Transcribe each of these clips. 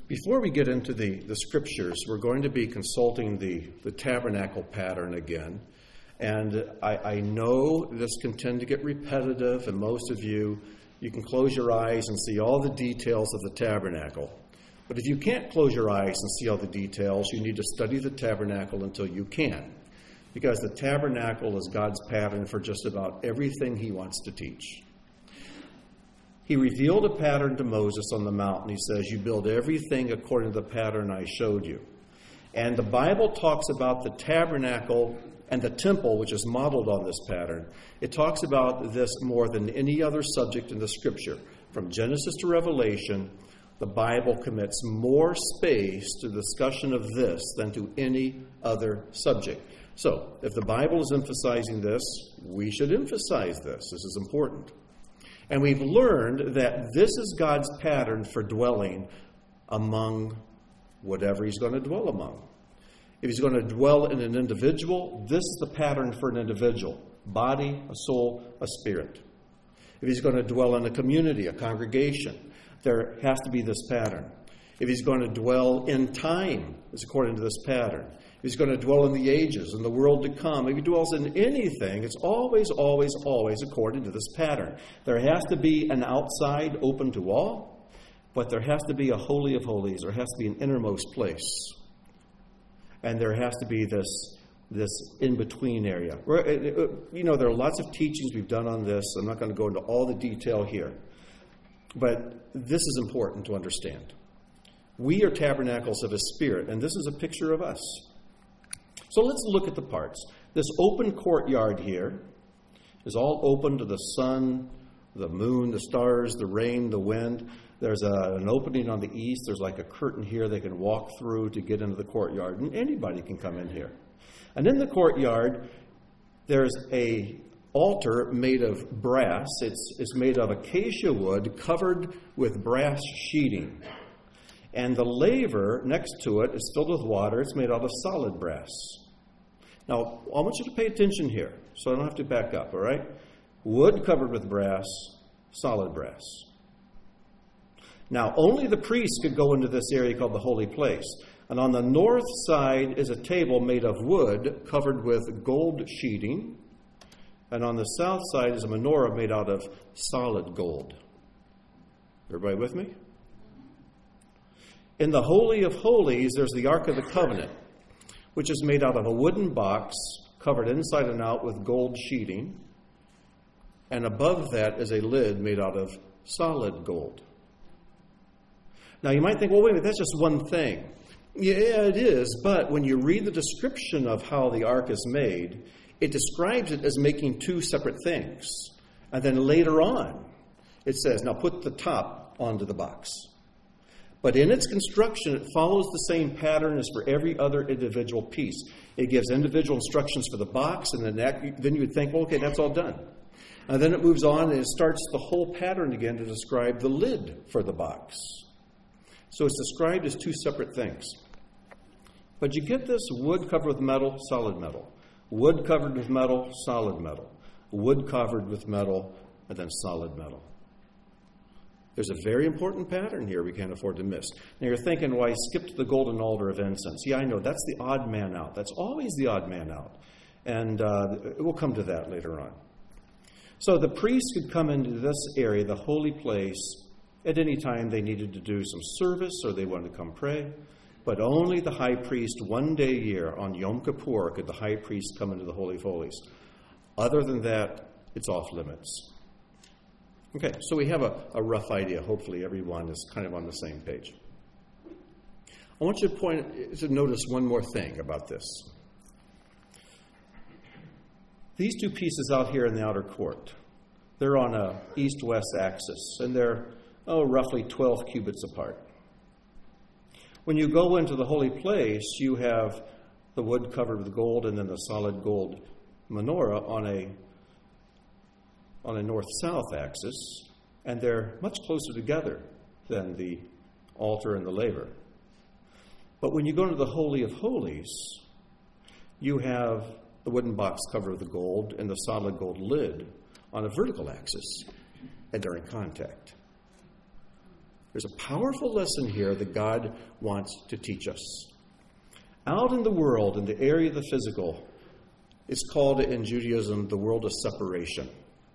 Before we get into the scriptures, we're going to be consulting the tabernacle pattern again. And I know this can tend to get repetitive, and most of you can close your eyes and see all the details of the tabernacle. But if you can't close your eyes and see all the details, you need to study the tabernacle until you can. Because the tabernacle is God's pattern for just about everything he wants to teach. He revealed a pattern to Moses on the mountain. He says, you build everything according to the pattern I showed you. And the Bible talks about the tabernacle and the temple, which is modeled on this pattern. It talks about this more than any other subject in the Scripture. From Genesis to Revelation, the Bible commits more space to the discussion of this than to any other subject. So, if the Bible is emphasizing this, we should emphasize this. This is important. And we've learned that this is God's pattern for dwelling among whatever he's going to dwell among. If he's going to dwell in an individual, this is the pattern for an individual. Body, a soul, a spirit. If he's going to dwell in a community, a congregation, there has to be this pattern. If he's going to dwell in time, it's according to this pattern. If he's going to dwell in the ages, in the world to come, if he dwells in anything, it's always, always, always according to this pattern. There has to be an outside open to all, but there has to be a holy of holies. There has to be an innermost place. And there has to be this in-between area. There are lots of teachings we've done on this. I'm not going to go into all the detail here. But this is important to understand. We are tabernacles of his Spirit, and this is a picture of us. So let's look at the parts. This open courtyard here is all open to the sun, the moon, the stars, the rain, the wind. There's an opening on the east. There's like a curtain here they can walk through to get into the courtyard, and anybody can come in here. And in the courtyard, there's a altar made of brass. It's made of acacia wood covered with brass sheeting. And the laver next to it is filled with water. It's made out of solid brass. Now, I want you to pay attention here, so I don't have to back up, all right? Wood covered with brass, solid brass. Now, only the priest could go into this area called the holy place. And on the north side is a table made of wood covered with gold sheeting. And on the south side is a menorah made out of solid gold. Everybody with me? In the Holy of Holies, there's the Ark of the Covenant, which is made out of a wooden box covered inside and out with gold sheeting. And above that is a lid made out of solid gold. Now, you might think, well, wait a minute, that's just one thing. Yeah, it is, but when you read the description of how the ark is made, it describes it as making two separate things. And then later on, it says, now put the top onto the box. But in its construction, it follows the same pattern as for every other individual piece. It gives individual instructions for the box, and then you would think, well, okay, that's all done. And then it moves on, and it starts the whole pattern again to describe the lid for the box. So it's described as two separate things. But you get this wood covered with metal, solid metal. Wood covered with metal, solid metal. Wood covered with metal, and then solid metal. There's a very important pattern here we can't afford to miss. Now you're thinking, well, I skipped the golden altar of incense. Yeah, I know, that's the odd man out. That's always the odd man out. And we'll come to that later on. So the priests could come into this area, the holy place, at any time they needed to do some service or they wanted to come pray. But only the high priest, one day a year, on Yom Kippur, could the high priest come into the Holy of Holies. Other than that, it's off limits. Okay, so we have a rough idea. Hopefully everyone is kind of on the same page. I want you to notice one more thing about this. These two pieces out here in the outer court, they're on a east-west axis, and they're roughly 12 cubits apart. When you go into the holy place, you have the wood covered with gold and then the solid gold menorah on a north-south axis, and they're much closer together than the altar and the laver. But when you go into the Holy of Holies, you have the wooden box covered with the gold and the solid gold lid on a vertical axis, and they're in contact. There's a powerful lesson here that God wants to teach us. Out in the world, in the area of the physical, it's called in Judaism the world of separation.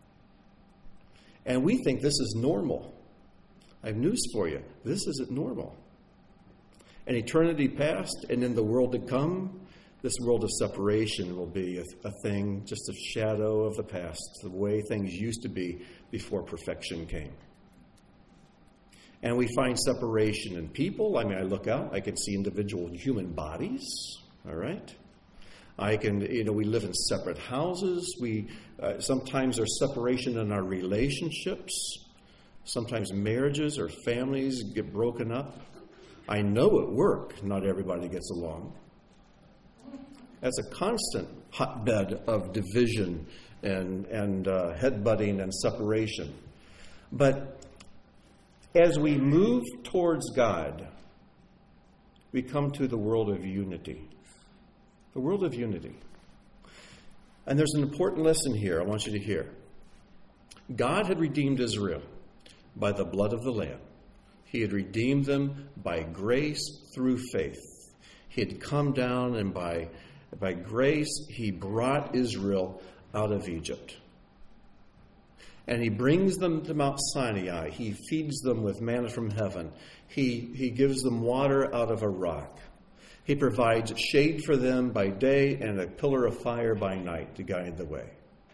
And we think this is normal. I have news for you. This isn't normal. An eternity past and in the world to come, this world of separation will be a thing, just a shadow of the past, the way things used to be before perfection came. And we find separation in people. I mean, I look out, I can see individual human bodies, all right? I can, we live in separate houses. Sometimes there's separation in our relationships. Sometimes marriages or families get broken up. I know at work, not everybody gets along. That's a constant hotbed of division and headbutting and separation. But as we move towards God, we come to the world of unity. The world of unity. And there's an important lesson here I want you to hear. God had redeemed Israel by the blood of the Lamb. He had redeemed them by grace through faith. He had come down and by grace, he brought Israel out of Egypt. And he brings them to Mount Sinai. He feeds them with manna from heaven. He gives them water out of a rock. He provides shade for them by day and a pillar of fire by night to guide the way.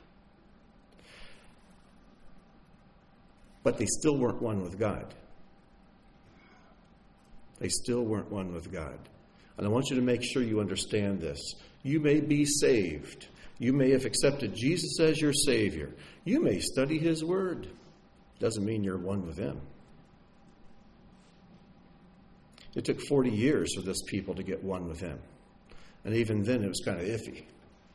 But they still weren't one with God. They still weren't one with God. And I want you to make sure you understand this. You may be saved. You may have accepted Jesus as your Savior. You may study His Word. Doesn't mean you're one with Him. It took 40 years for this people to get one with Him. And even then it was kind of iffy.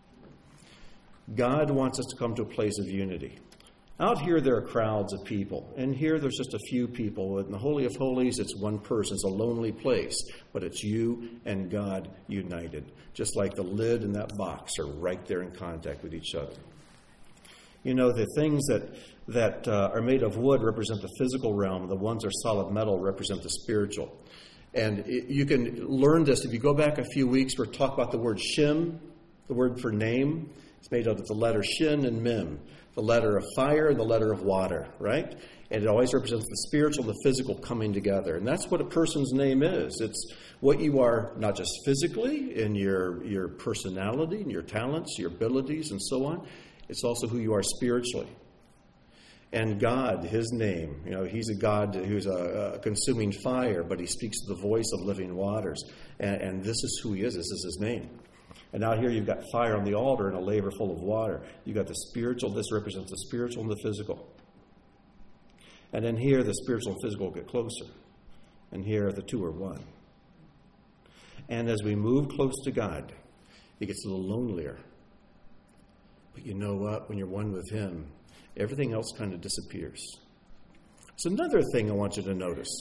God wants us to come to a place of unity. Out here there are crowds of people. And here there's just a few people. In the Holy of Holies, it's one person. It's a lonely place. But it's you and God united. Just like the lid and that box are right there in contact with each other. You know, the things that are made of wood represent the physical realm. The ones that are solid metal represent the spiritual. And you can learn this. If you go back a few weeks, we're talking about the word Shem, the word for name. It's made out of the letter Shin and Mem, the letter of fire and the letter of water, right? And it always represents the spiritual and the physical coming together. And that's what a person's name is. It's what you are, not just physically, in your personality and your talents, your abilities, and so on. It's also who you are spiritually. And God, His name, He's a God who's a consuming fire, but He speaks to the voice of living waters. And this is who He is. This is His name. And out here you've got fire on the altar and a laver full of water. You've got the spiritual. This represents the spiritual and the physical. And then here the spiritual and physical get closer. And here the two are one. And as we move close to God, it gets a little lonelier. But you know what? When you're one with Him, everything else kind of disappears. There's another thing I want you to notice.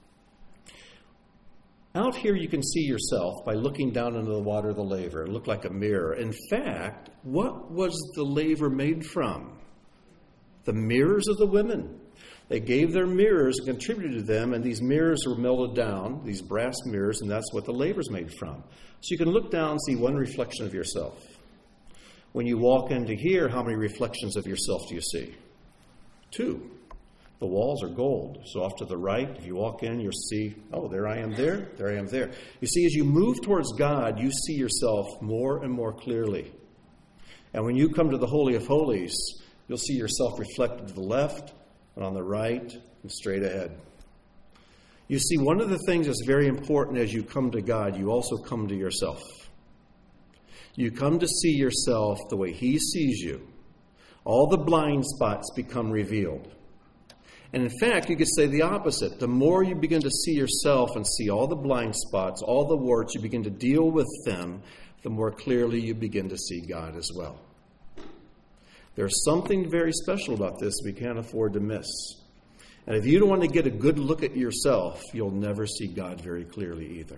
Out here you can see yourself by looking down into the water of the laver. It looked like a mirror. In fact, what was the laver made from? The mirrors of the women. They gave their mirrors and contributed to them, and these mirrors were melted down, these brass mirrors, and that's what the laver's made from. So you can look down and see one reflection of yourself. When you walk into here, how many reflections of yourself do you see? 2. The walls are gold. So off to the right, if you walk in, you'll see, oh, there I am there, there I am there. You see, as you move towards God, you see yourself more and more clearly. And when you come to the Holy of Holies, you'll see yourself reflected to the left and on the right and straight ahead. You see, one of the things that's very important as you come to God, you also come to yourself. You come to see yourself the way He sees you. All the blind spots become revealed. And in fact, you could say the opposite. The more you begin to see yourself and see all the blind spots, all the warts, you begin to deal with them, the more clearly you begin to see God as well. There's something very special about this we can't afford to miss. And if you don't want to get a good look at yourself, you'll never see God very clearly either.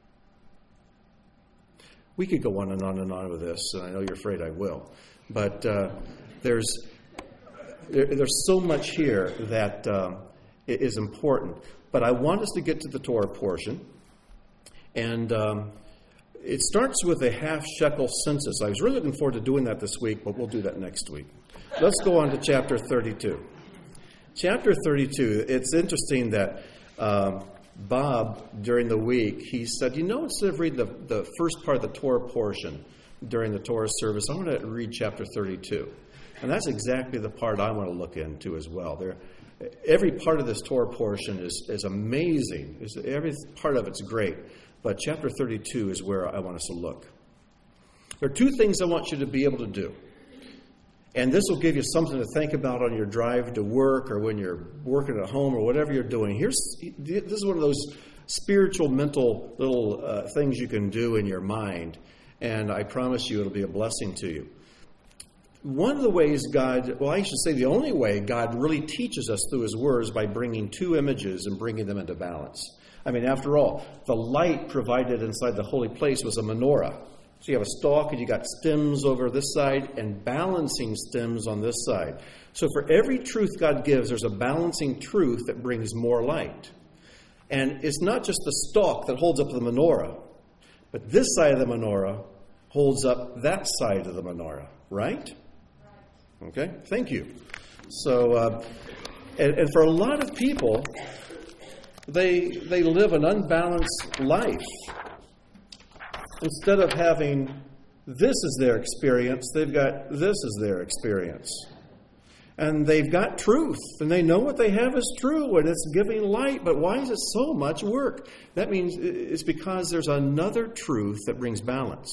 We could go on and on and on with this, and I know you're afraid I will. But there's so much here that is important. But I want us to get to the Torah portion. And it starts with a half shekel census. I was really looking forward to doing that this week, but we'll do that next week. Let's go on to chapter 32. Chapter 32, it's interesting that Bob, during the week, he said, instead of reading the first part of the Torah portion during the Torah service, I want to read chapter 32. And that's exactly the part I want to look into as well. Every part of this Torah portion is amazing. Every part of it's great. But chapter 32 is where I want us to look. There are two things I want you to be able to do. And this will give you something to think about on your drive to work or when you're working at home or whatever you're doing. This is one of those spiritual, mental little things you can do in your mind. And I promise you it'll be a blessing to you. One of the ways the only way God really teaches us through his words by bringing two images and bringing them into balance. I mean, after all, the light provided inside the holy place was a menorah. So you have a stalk and you got stems over this side and balancing stems on this side. So for every truth God gives, there's a balancing truth that brings more light. And it's not just the stalk that holds up the menorah, but this side of the menorah holds up that side of the menorah, right? Okay, thank you. So, and for a lot of people, they live an unbalanced life. Instead of having this as their experience, they've got this as their experience. And they've got truth, and they know what they have is true, and it's giving light, but why is it so much work? That means it's because there's another truth that brings balance.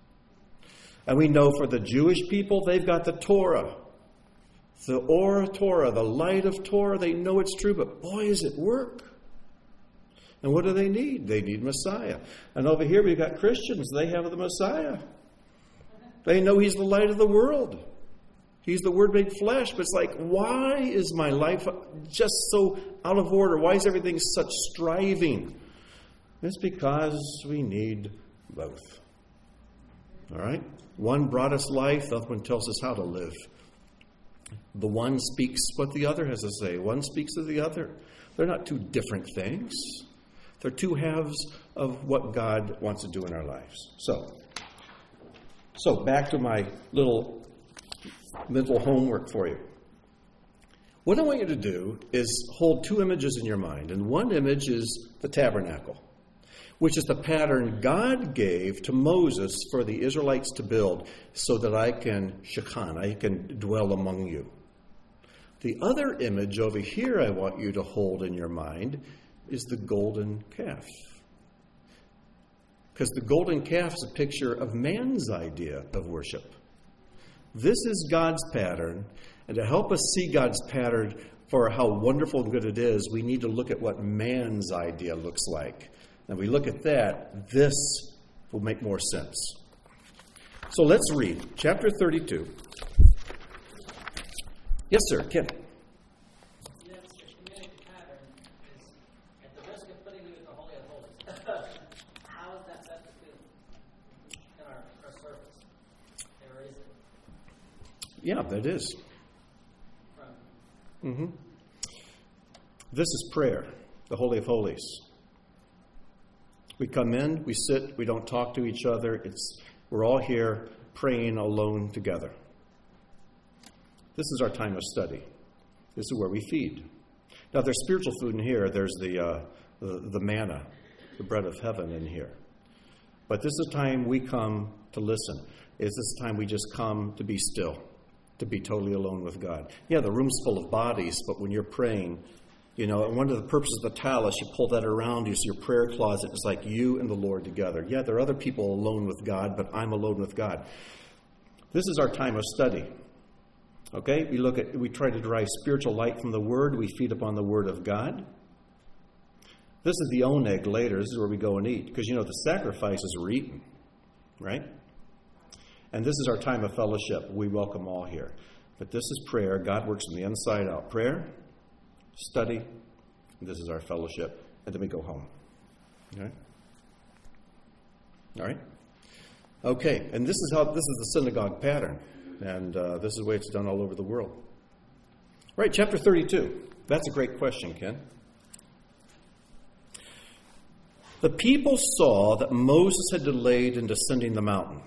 And we know for the Jewish people, they've got the Torah. The Or Torah, the light of Torah, they know it's true, but boy, is it work. And what do they need? They need Messiah. And over here we've got Christians. They have the Messiah. They know he's the light of the world. He's the Word made flesh. But it's like, why is my life just so out of order? Why is everything such striving? It's because we need both. All right? One brought us life. The other one tells us how to live. The one speaks what the other has to say. One speaks to the other. They're not two different things. They're two halves of what God wants to do in our lives. So back to my little mental homework for you. What I want you to do is hold two images in your mind. And one image is the tabernacle, which is the pattern God gave to Moses for the Israelites to build so that I can dwell among you. The other image over here I want you to hold in your mind is the golden calf. Because the golden calf is a picture of man's idea of worship. This is God's pattern, and to help us see God's pattern for how wonderful and good it is, we need to look at what man's idea looks like. And we look at that, this will make more sense. So let's read chapter 32. Yes, sir, Ken. Yes, the community pattern is at the risk of putting you in the Holy of Holies. How is that set to do in our service? Or is it? Yeah, that is. This is prayer, the Holy of Holies. We come in, we sit, we don't talk to each other. We're all here praying alone together. This is our time of study. This is where we feed. Now, there's spiritual food in here. There's the manna, the bread of heaven in here. But this is a time we come to listen. Is this time we just come to be still, to be totally alone with God? Yeah, the room's full of bodies, but when you're praying, one of the purposes of the talus, you pull that around you, so your prayer closet is like you and the Lord together. Yeah, there are other people alone with God, but I'm alone with God. This is our time of study. Okay, we try to derive spiritual light from the Word. We feed upon the Word of God. This is the oneg later. This is where we go and eat. Because, the sacrifices were eaten, right? And this is our time of fellowship. We welcome all here. But this is prayer. God works from the inside out. Prayer, study, and this is our fellowship. And then we go home. All right? Okay, and this is the synagogue pattern. And this is the way it's done all over the world. Right, chapter 32. That's a great question, Ken. The people saw that Moses had delayed in descending the mountain.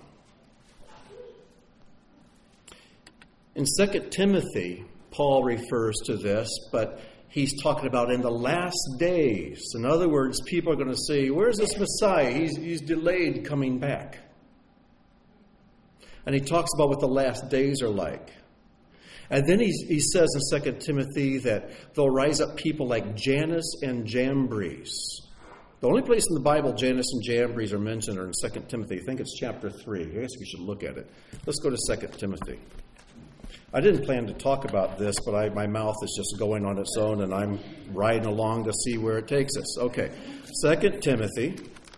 In 2 Timothy, Paul refers to this, but he's talking about in the last days. In other words, people are going to say, where's this Messiah? He's delayed coming back. And he talks about what the last days are like. And then he says in 2 Timothy that there'll rise up people like Jannes and Jambres. The only place in the Bible Jannes and Jambres are mentioned are in 2 Timothy. I think it's chapter 3. I guess we should look at it. Let's go to 2 Timothy. I didn't plan to talk about this, but my mouth is just going on its own, and I'm riding along to see where it takes us. Okay, 2 Timothy,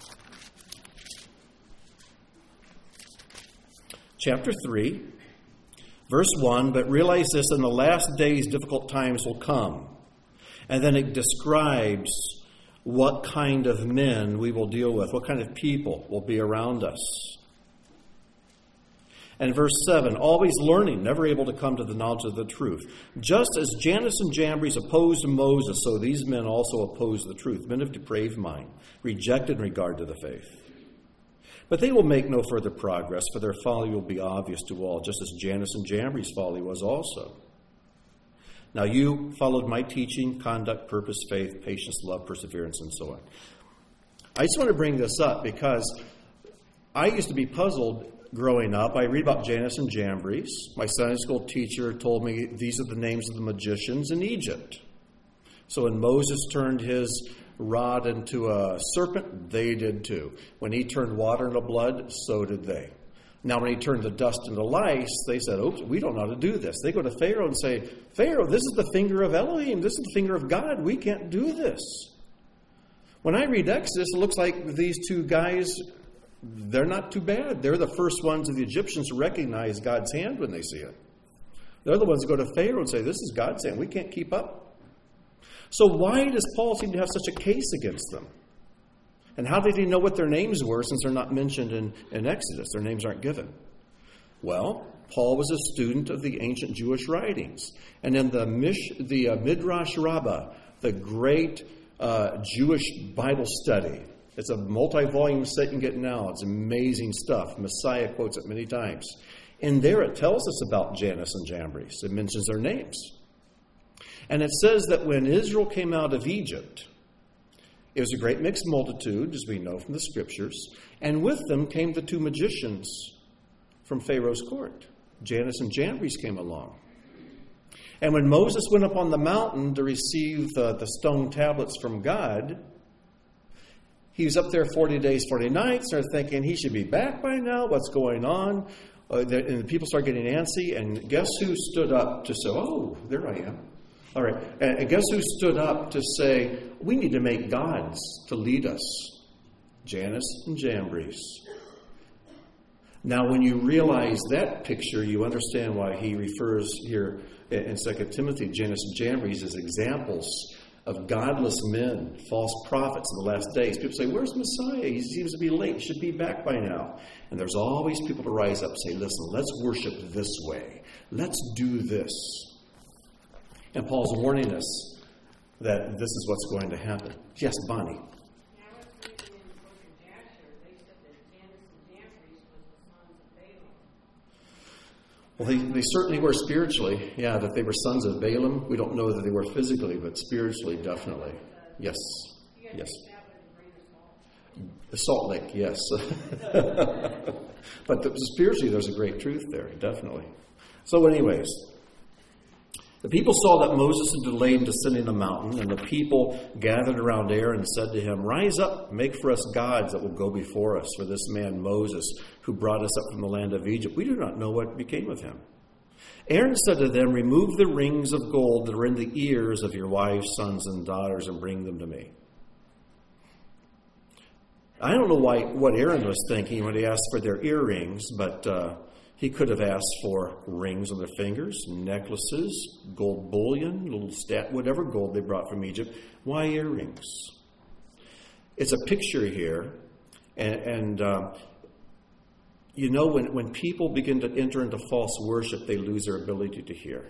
chapter 3, verse 1, but realize this, in the last days difficult times will come. And then it describes what kind of men we will deal with, what kind of people will be around us. And verse 7, always learning, never able to come to the knowledge of the truth. Just as Jannes and Jambres opposed Moses, so these men also oppose the truth. Men of depraved mind, rejected in regard to the faith. But they will make no further progress, for their folly will be obvious to all, just as Jannes and Jambres' folly was also. Now you followed my teaching, conduct, purpose, faith, patience, love, perseverance, and so on. I just want to bring this up because I used to be puzzled growing up. I read about Jannes and Jambres. My Sunday school teacher told me these are the names of the magicians in Egypt. So when Moses turned his rod into a serpent, they did too. When he turned water into blood, so did they. Now when he turned the dust into lice, they said, oops, we don't know how to do this. They go to Pharaoh and say, Pharaoh, this is the finger of Elohim. This is the finger of God. We can't do this. When I read Exodus, it looks like these two guys, they're not too bad. They're the first ones of the Egyptians to recognize God's hand when they see it. They're the ones that go to Pharaoh and say, this is God's hand. We can't keep up. So why does Paul seem to have such a case against them? And how did he know what their names were since they're not mentioned in Exodus? Their names aren't given. Well, Paul was a student of the ancient Jewish writings. And in the Midrash Rabbah, the great Jewish Bible study, it's a multi-volume set you can get now. It's amazing stuff. Messiah quotes it many times. In there it tells us about Jannes and Jambres. It mentions their names. And it says that when Israel came out of Egypt, it was a great mixed multitude, as we know from the Scriptures, and with them came the two magicians from Pharaoh's court. Jannes and Jambres came along. And when Moses went up on the mountain to receive the stone tablets from God, he was up there 40 days, 40 nights. They're thinking he should be back by now. What's going on? And the people start getting antsy. And guess who stood up to say, oh, there I am. All right. And guess who stood up to say, we need to make gods to lead us? Jannes and Jambres. Now, when you realize that picture, you understand why he refers here in 2 Timothy, Jannes and Jambres, as examples of godless men, false prophets in the last days. People say, where's Messiah? He seems to be late. He should be back by now. And there's always people to rise up and say, listen, let's worship this way. Let's do this. And Paul's warning us that this is what's going to happen. Yes, Bonnie. Now, I was reading in the book of Jasher, they said that Jannes and Jambres was the sons of Balaam. Well, they certainly were spiritually. Yeah, that they were sons of Balaam. We don't know that they were physically, but spiritually, definitely. Yes. Yes. The Salt Lake, yes. But spiritually, there's a great truth there, definitely. So anyways, the people saw that Moses had delayed in descending the mountain, and the people gathered around Aaron and said to him, rise up, make for us gods that will go before us, for this man Moses, who brought us up from the land of Egypt. We do not know what became of him. Aaron said to them, remove the rings of gold that are in the ears of your wives, sons, and daughters, and bring them to me. I don't know what Aaron was thinking when he asked for their earrings, but he could have asked for rings on their fingers, necklaces, gold bullion, little whatever gold they brought from Egypt. Why earrings? It's a picture here. And you know, when people begin to enter into false worship, they lose their ability to hear.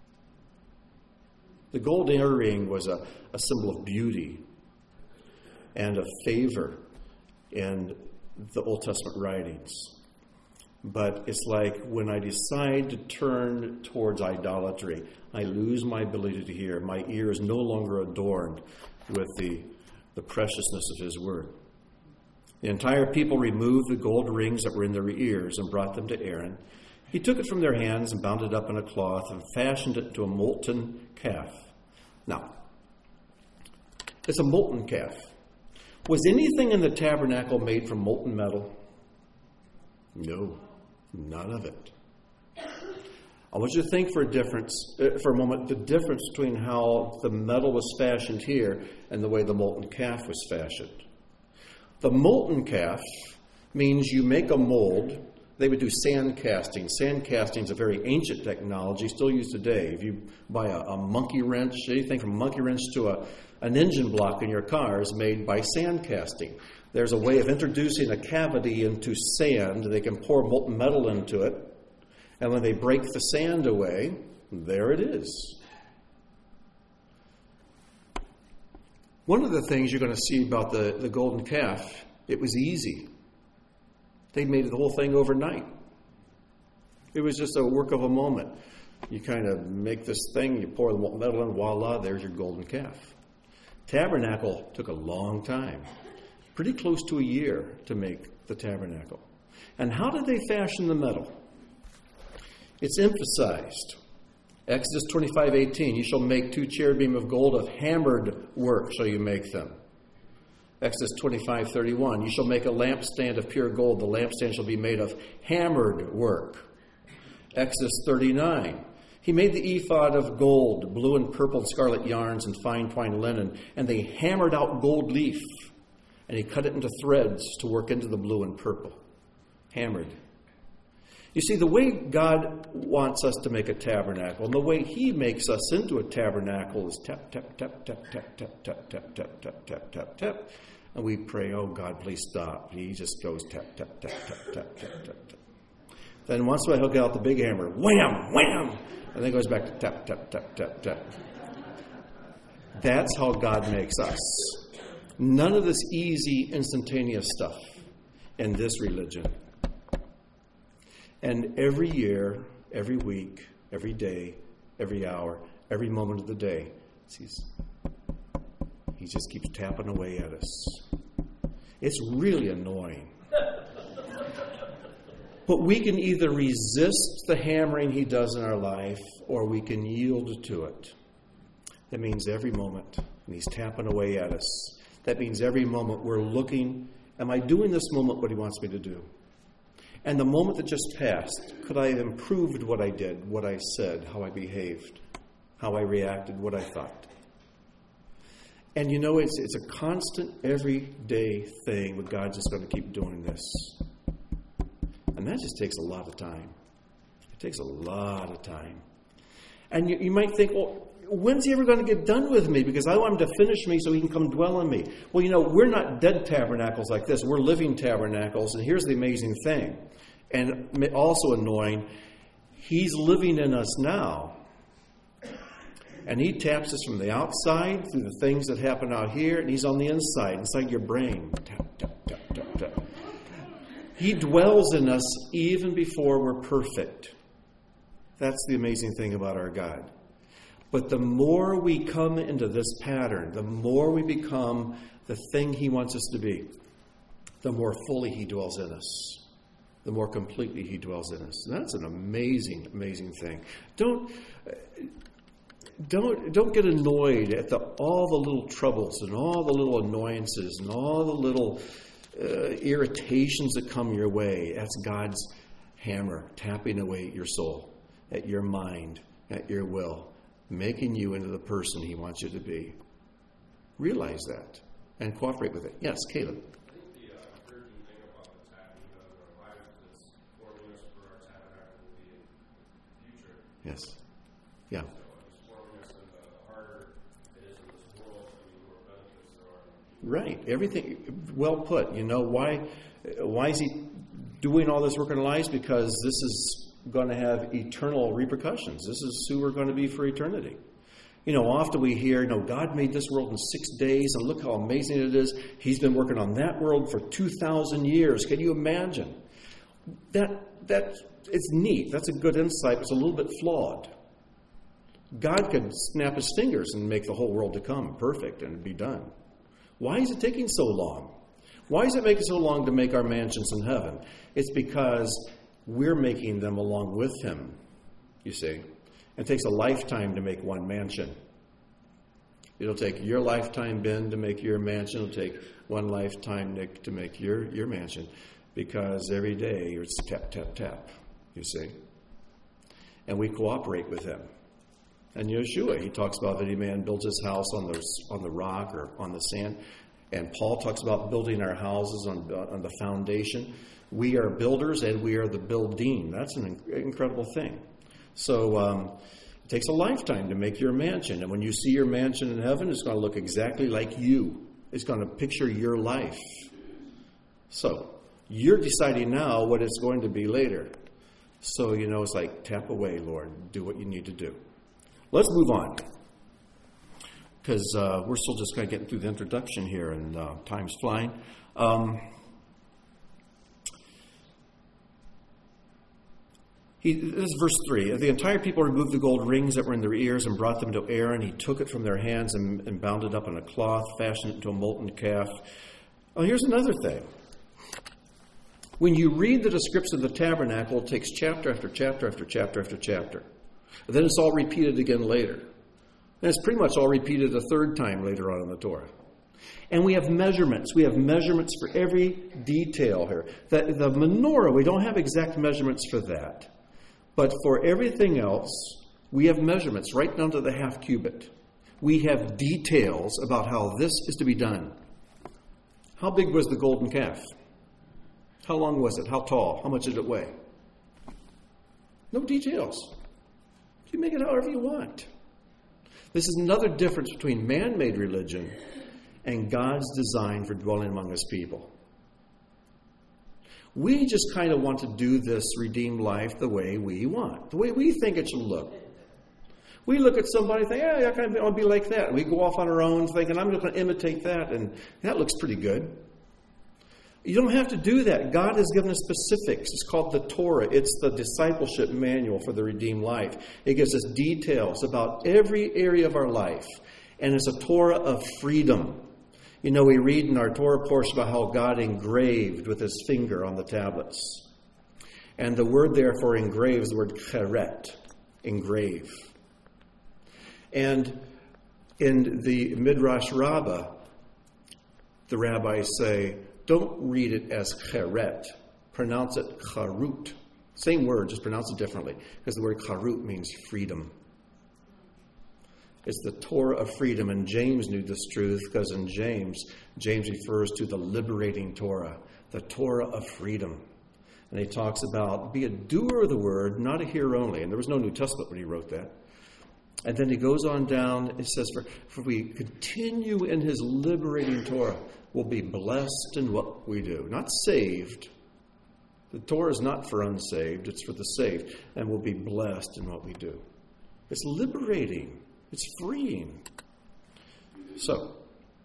The gold earring was a symbol of beauty. and of favor in the Old Testament writings. But it's like when I decide to turn towards idolatry, I lose my ability to hear. My ear is no longer adorned with the preciousness of his word. The entire people removed the gold rings that were in their ears and brought them to Aaron. He took it from their hands and bound it up in a cloth and fashioned it into a molten calf. Now, it's a molten calf. Was anything in the tabernacle made from molten metal? No, none of it. I want you to think for a moment, the difference between how the metal was fashioned here and the way the molten calf was fashioned. The molten calf means you make a mold. They would do sand casting. Sand casting is a very ancient technology, still used today. If you buy a monkey wrench, anything from a monkey wrench to an engine block in your car is made by sand casting. There's a way of introducing a cavity into sand. They can pour molten metal into it, and when they break the sand away, there it is. One of the things you're going to see about the golden calf, it was easy. They made the whole thing overnight. It was just a work of a moment. You kind of make this thing, you pour the molten metal in, voila, there's your golden calf. Tabernacle took a long time, pretty close to a year to make the tabernacle. And how did they fashion the metal? It's emphasized. Exodus 25:18, you shall make 2 cherubim of gold of hammered work, shall you make them. Exodus 25:31, you shall make a lampstand of pure gold. The lampstand shall be made of hammered work. Exodus 39, he made the ephod of gold, blue and purple and scarlet yarns and fine twined linen, and they hammered out gold leaf, and he cut it into threads to work into the blue and purple. Hammered. You see, the way God wants us to make a tabernacle, and the way he makes us into a tabernacle is tap, tap, tap, tap, tap, tap, tap, tap, tap, tap, tap, tap, tap. And we pray, oh God, please stop. He just goes tap, tap, tap, tap, tap, tap, tap, tap. Then once in a while he'll get out the big hammer, wham, wham, and then goes back to tap, tap, tap, tap, tap. That's how God makes us. None of this easy, instantaneous stuff in this religion. And every year, every week, every day, every hour, every moment of the day, he just keeps tapping away at us. It's really annoying. But we can either resist the hammering he does in our life, or we can yield to it. That means every moment, and he's tapping away at us. That means every moment we're looking, am I doing this moment what he wants me to do? And the moment that just passed, could I have improved what I did, what I said, how I behaved, how I reacted, what I thought? And you know, it's a constant, everyday thing, but God's just going to keep doing this. And that just takes a lot of time. It takes a lot of time. And you might think, well, when's he ever going to get done with me? Because I want him to finish me so he can come dwell in me. Well, you know, we're not dead tabernacles like this. We're living tabernacles. And here's the amazing thing. And also annoying, he's living in us now. And he taps us from the outside through the things that happen out here. And he's on the inside, inside your brain. Tap, tap, tap, tap, tap. He dwells in us even before we're perfect. That's the amazing thing about our God. But the more we come into this pattern, the more we become the thing he wants us to be, the more fully he dwells in us, the more completely he dwells in us. And that's an amazing, amazing thing. Don't get annoyed at all the little troubles and all the little annoyances and all the little irritations that come your way. That's God's hammer tapping away at your soul, at your mind, at your will, making you into the person he wants you to be. Realize that and cooperate with it. Yes, Caleb. I think the encouraging thing about what's happening in our lives is forming us for our tabernacle will be in the future. Yes. Yeah. So it's forming us in the harder it is in this world, the more benefits there are. Right. Everything well put. You know, why is he doing all this work in our lives? Because this is going to have eternal repercussions. This is who we're going to be for eternity. Often we hear, God made this world in 6 days, and look how amazing it is. He's been working on that world for 2,000 years. Can you imagine? It's neat. That's a good insight. It's a little bit flawed. God could snap his fingers and make the whole world to come perfect and be done. Why is it taking so long? Why is it making so long to make our mansions in heaven? It's because we're making them along with him, you see. It takes a lifetime to make one mansion. It'll take your lifetime, Ben, to make your mansion. It'll take one lifetime, Nick, to make your mansion. Because every day it's tap, tap, tap, you see. And we cooperate with him. And Yeshua, he talks about that a man builds his house on the rock or on the sand. And Paul talks about building our houses on the foundation. We are builders and we are the building. That's an incredible thing. So it takes a lifetime to make your mansion. And when you see your mansion in heaven, it's going to look exactly like you. It's going to picture your life. So you're deciding now what it's going to be later. So, it's like, tap away, Lord. Do what you need to do. Let's move on. Because we're still just kind of getting through the introduction here, and time's flying. This is verse 3. The entire people removed the gold rings that were in their ears and brought them to Aaron. He took it from their hands and bound it up in a cloth, fashioned it into a molten calf. Oh, here's another thing. When you read the description of the tabernacle, it takes chapter after chapter after chapter after chapter. And then it's all repeated again later. And it's pretty much all repeated a third time later on in the Torah. And we have measurements. We have measurements for every detail here. The menorah, we don't have exact measurements for that. But for everything else, we have measurements right down to the half cubit. We have details about how this is to be done. How big was the golden calf? How long was it? How tall? How much did it weigh? No details. You make it however you want. This is another difference between man-made religion and God's design for dwelling among his people. We just kind of want to do this redeemed life the way we want, the way we think it should look. We look at somebody and think, I kind of want to be like that. And we go off on our own thinking, I'm just going to imitate that, and that looks pretty good. You don't have to do that. God has given us specifics. It's called the Torah. It's the discipleship manual for the redeemed life. It gives us details about every area of our life. And it's a Torah of freedom. We read in our Torah portion about how God engraved with his finger on the tablets. And the word there for engrave is the word cheret, engrave. And in the Midrash Rabbah, the rabbis say, don't read it as cheret. Pronounce it charut. Same word, just pronounce it differently. Because the word charut means freedom. It's the Torah of freedom. And James knew this truth because in James refers to the liberating Torah. The Torah of freedom. And he talks about, be a doer of the word, not a hearer only. And there was no New Testament when he wrote that. And then he goes on down, it says, for we continue in his liberating Torah, we'll be blessed in what we do. Not saved. The Torah is not for unsaved, it's for the saved. And we'll be blessed in what we do. It's liberating. It's freeing. So,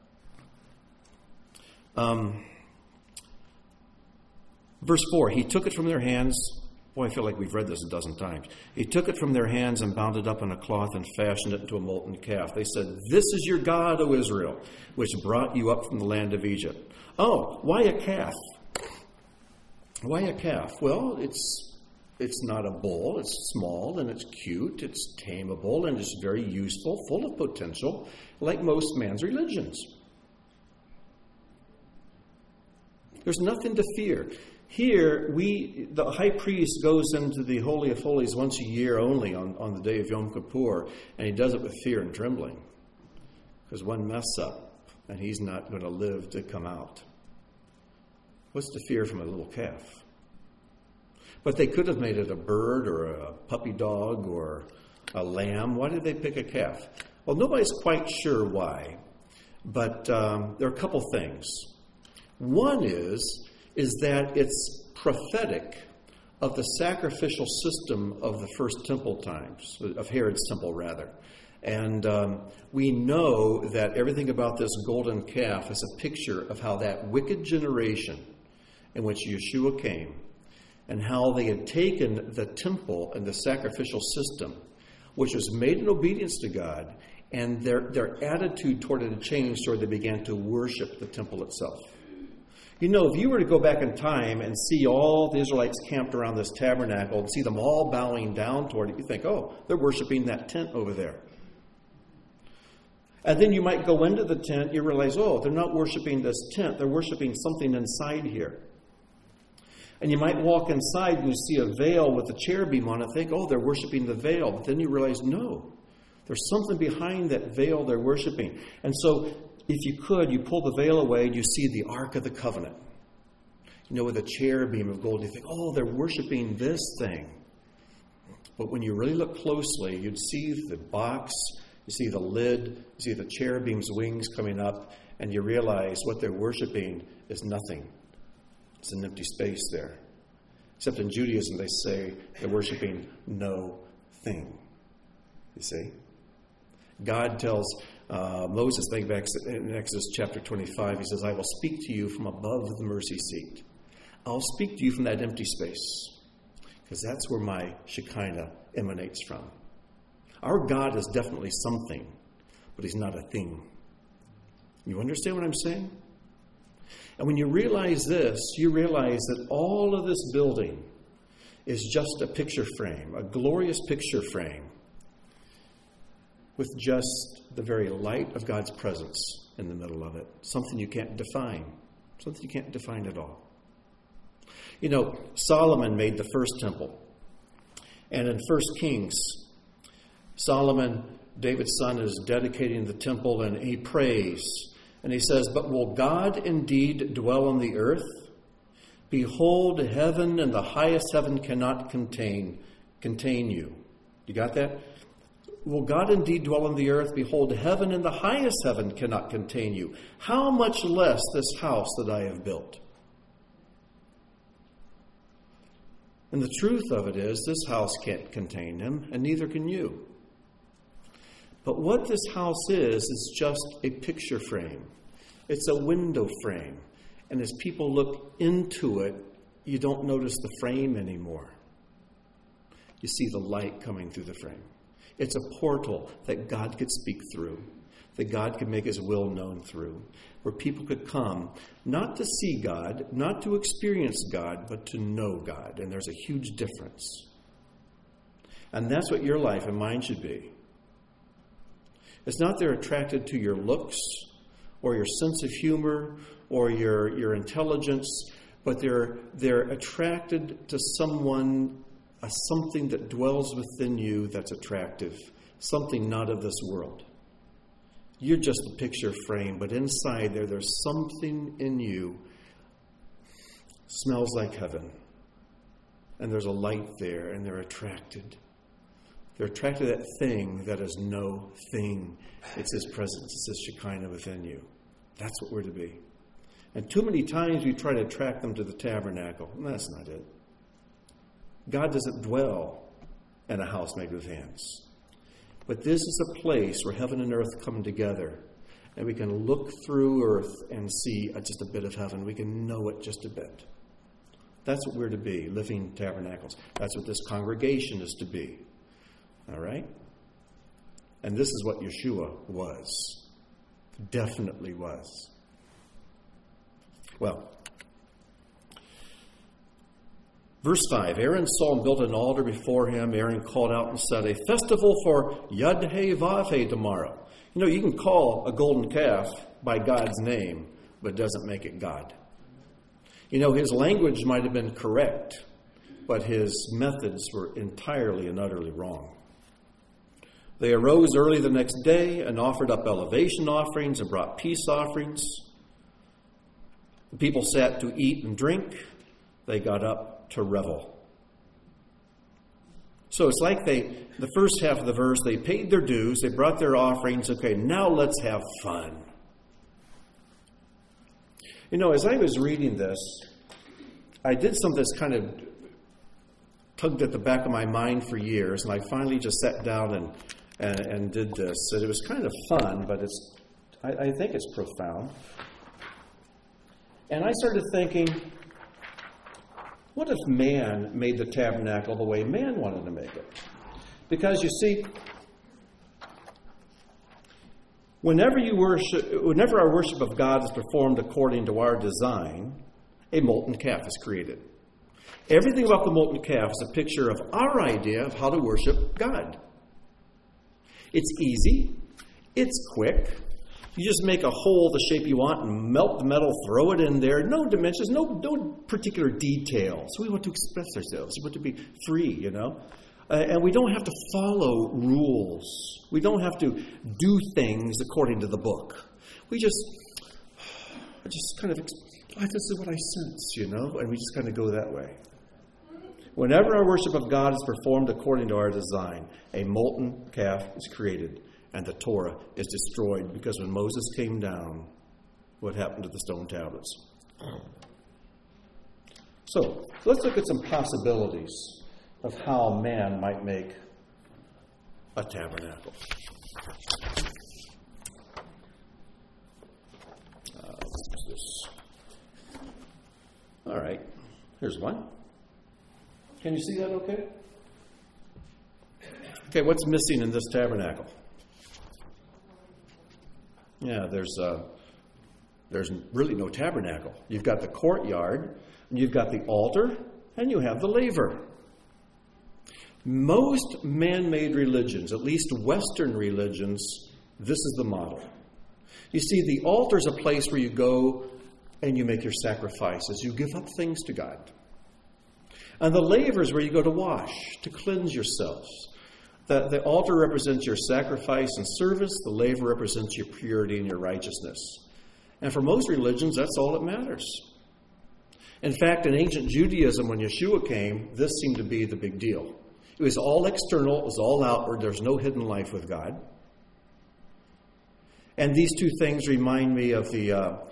verse 4, he took it from their hands. Boy, I feel like we've read this a dozen times. He took it from their hands and bound it up in a cloth and fashioned it into a molten calf. They said, this is your God, O Israel, which brought you up from the land of Egypt. Oh, why a calf? Why a calf? Well, it's not a bull. It's small and it's cute. It's tameable and it's very useful, full of potential, like most man's religions. There's nothing to fear. Here, the high priest goes into the Holy of Holies once a year only on the day of Yom Kippur, and he does it with fear and trembling. Because one mess up, and he's not going to live to come out. What's the fear from a little calf? But they could have made it a bird or a puppy dog or a lamb. Why did they pick a calf? Well, nobody's quite sure why, but there are a couple things. One is that it's prophetic of the sacrificial system of the first temple times, of Herod's temple rather. And we know that everything about this golden calf is a picture of how that wicked generation in which Yeshua came, and how they had taken the temple and the sacrificial system, which was made in obedience to God, and their attitude toward it had changed, so they began to worship the temple itself. You know, if you were to go back in time and see all the Israelites camped around this tabernacle and see them all bowing down toward it, you think, oh, they're worshiping that tent over there. And then you might go into the tent, you realize, oh, they're not worshiping this tent, they're worshiping something inside here. And you might walk inside and you see a veil with a cherubim on it, think, oh, they're worshiping the veil. But then you realize, no, there's something behind that veil they're worshiping. And so, if you could, you pull the veil away and you see the Ark of the Covenant. You know, with a cherubim of gold, you think, oh, they're worshiping this thing. But when you really look closely, you'd see the box, you see the lid, you see the cherubim's wings coming up, and you realize what they're worshiping is nothing. It's an empty space there. Except in Judaism, they say they're worshiping no thing. You see? God tells Moses, think back in Exodus chapter 25, he says, I will speak to you from above the mercy seat. I'll speak to you from that empty space, because that's where my Shekinah emanates from. Our God is definitely something, but he's not a thing. You understand what I'm saying? And when you realize this, you realize that all of this building is just a picture frame, a glorious picture frame, with just the very light of God's presence in the middle of it. Something you can't define. Something you can't define at all. You know, Solomon made the first temple. And in 1 Kings, Solomon, David's son, is dedicating the temple, and he prays. And he says, but will God indeed dwell on the earth? Behold, heaven and the highest heaven cannot contain you. You got that? Will God indeed dwell on the earth? Behold, heaven and the highest heaven cannot contain you. How much less this house that I have built? And the truth of it is, this house can't contain him, and neither can you. But what this house is just a picture frame. It's a window frame. And as people look into it, you don't notice the frame anymore. You see the light coming through the frame. It's a portal that God could speak through, that God could make his will known through, where people could come, not to see God, not to experience God, but to know God. And there's a huge difference. And that's what your life and mine should be. It's not they're attracted to your looks or your sense of humor or your intelligence, but they're attracted to someone, something that dwells within you that's attractive, something not of this world. You're just a picture frame, but inside there's something in you, smells like heaven, and there's a light there, and they're attracted. They're attracted to that thing that is no thing. It's his presence. It's his Shekinah within you. That's what we're to be. And too many times we try to attract them to the tabernacle. And that's not it. God doesn't dwell in a house made with hands. But this is a place where heaven and earth come together. And we can look through earth and see just a bit of heaven. We can know it just a bit. That's what we're to be, living tabernacles. That's what this congregation is to be. All right? And this is what Yeshua was. Definitely was. Well, verse 5, Aaron saw and built an altar before him. Aaron called out and said, a festival for Yud-Heh-Vav-Heh tomorrow. You know, you can call a golden calf by God's name, but it doesn't make it God. You know, his language might have been correct, but his methods were entirely and utterly wrong. They arose early the next day and offered up elevation offerings and brought peace offerings. The people sat to eat and drink. They got up to revel. So it's like the first half of the verse, they paid their dues, they brought their offerings. Okay, now let's have fun. You know, as I was reading this, I did something that's kind of tugged at the back of my mind for years, and I finally just sat down and did this. And it was kind of fun, but I think it's profound. And I started thinking, what if man made the tabernacle the way man wanted to make it? Because you see, whenever our worship of God is performed according to our design, a molten calf is created. Everything about the molten calf is a picture of our idea of how to worship God. It's easy. It's quick. You just make a hole the shape you want and melt the metal, throw it in there. No dimensions, no particular details. We want to express ourselves. We want to be free, And we don't have to follow rules. We don't have to do things according to the book. I just kind of, this is what I sense, and we just kind of go that way. Whenever our worship of God is performed according to our design, a molten calf is created and the Torah is destroyed, because when Moses came down, what happened to the stone tablets? So, let's look at some possibilities of how man might make a tabernacle. What's this? All right, here's one. Can you see that okay? Okay, what's missing in this tabernacle? Yeah, there's really no tabernacle. You've got the courtyard, and you've got the altar, and you have the laver. Most man-made religions, at least Western religions, this is the model. You see, the altar is a place where you go and you make your sacrifices. You give up things to God. And the laver is where you go to wash, to cleanse yourselves. The altar represents your sacrifice and service. The laver represents your purity and your righteousness. And for most religions, that's all that matters. In fact, in ancient Judaism, when Yeshua came, this seemed to be the big deal. It was all external. It was all outward. There's no hidden life with God. And these two things remind me of the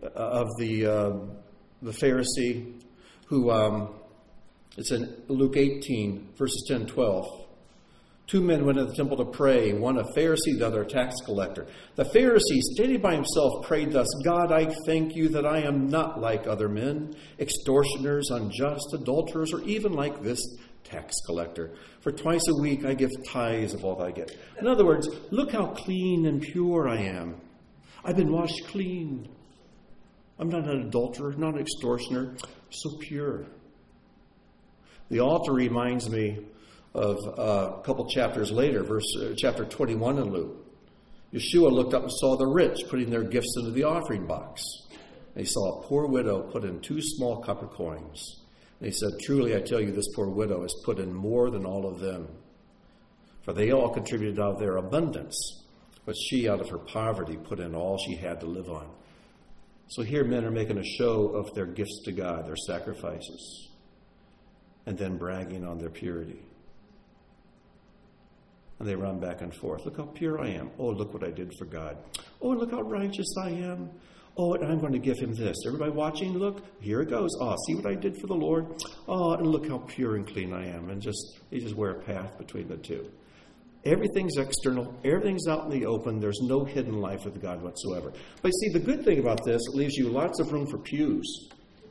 Pharisee who... It's in Luke 18, verses 10 and 12. Two men went to the temple to pray, one a Pharisee, the other a tax collector. The Pharisee, standing by himself, prayed thus, God, I thank you that I am not like other men, extortioners, unjust, adulterers, or even like this tax collector. For twice a week I give tithes of all that I get. In other words, look how clean and pure I am. I've been washed clean. I'm not an adulterer, not an extortioner. I'm so pure. The altar reminds me of a couple chapters later, chapter 21 in Luke. Yeshua looked up and saw the rich putting their gifts into the offering box. And he saw a poor widow put in 2 small copper coins. And he said, truly I tell you, this poor widow has put in more than all of them. For they all contributed out of their abundance, but she out of her poverty put in all she had to live on. So here men are making a show of their gifts to God, their sacrifices, and then bragging on their purity. And they run back and forth. Look how pure I am. Oh, look what I did for God. Oh, look how righteous I am. Oh, and I'm going to give him this. Everybody watching, look, here it goes. Oh, see what I did for the Lord? Oh, and look how pure and clean I am. And you just wear a path between the two. Everything's external. Everything's out in the open. There's no hidden life with God whatsoever. But see, the good thing about this, it leaves you lots of room for pews.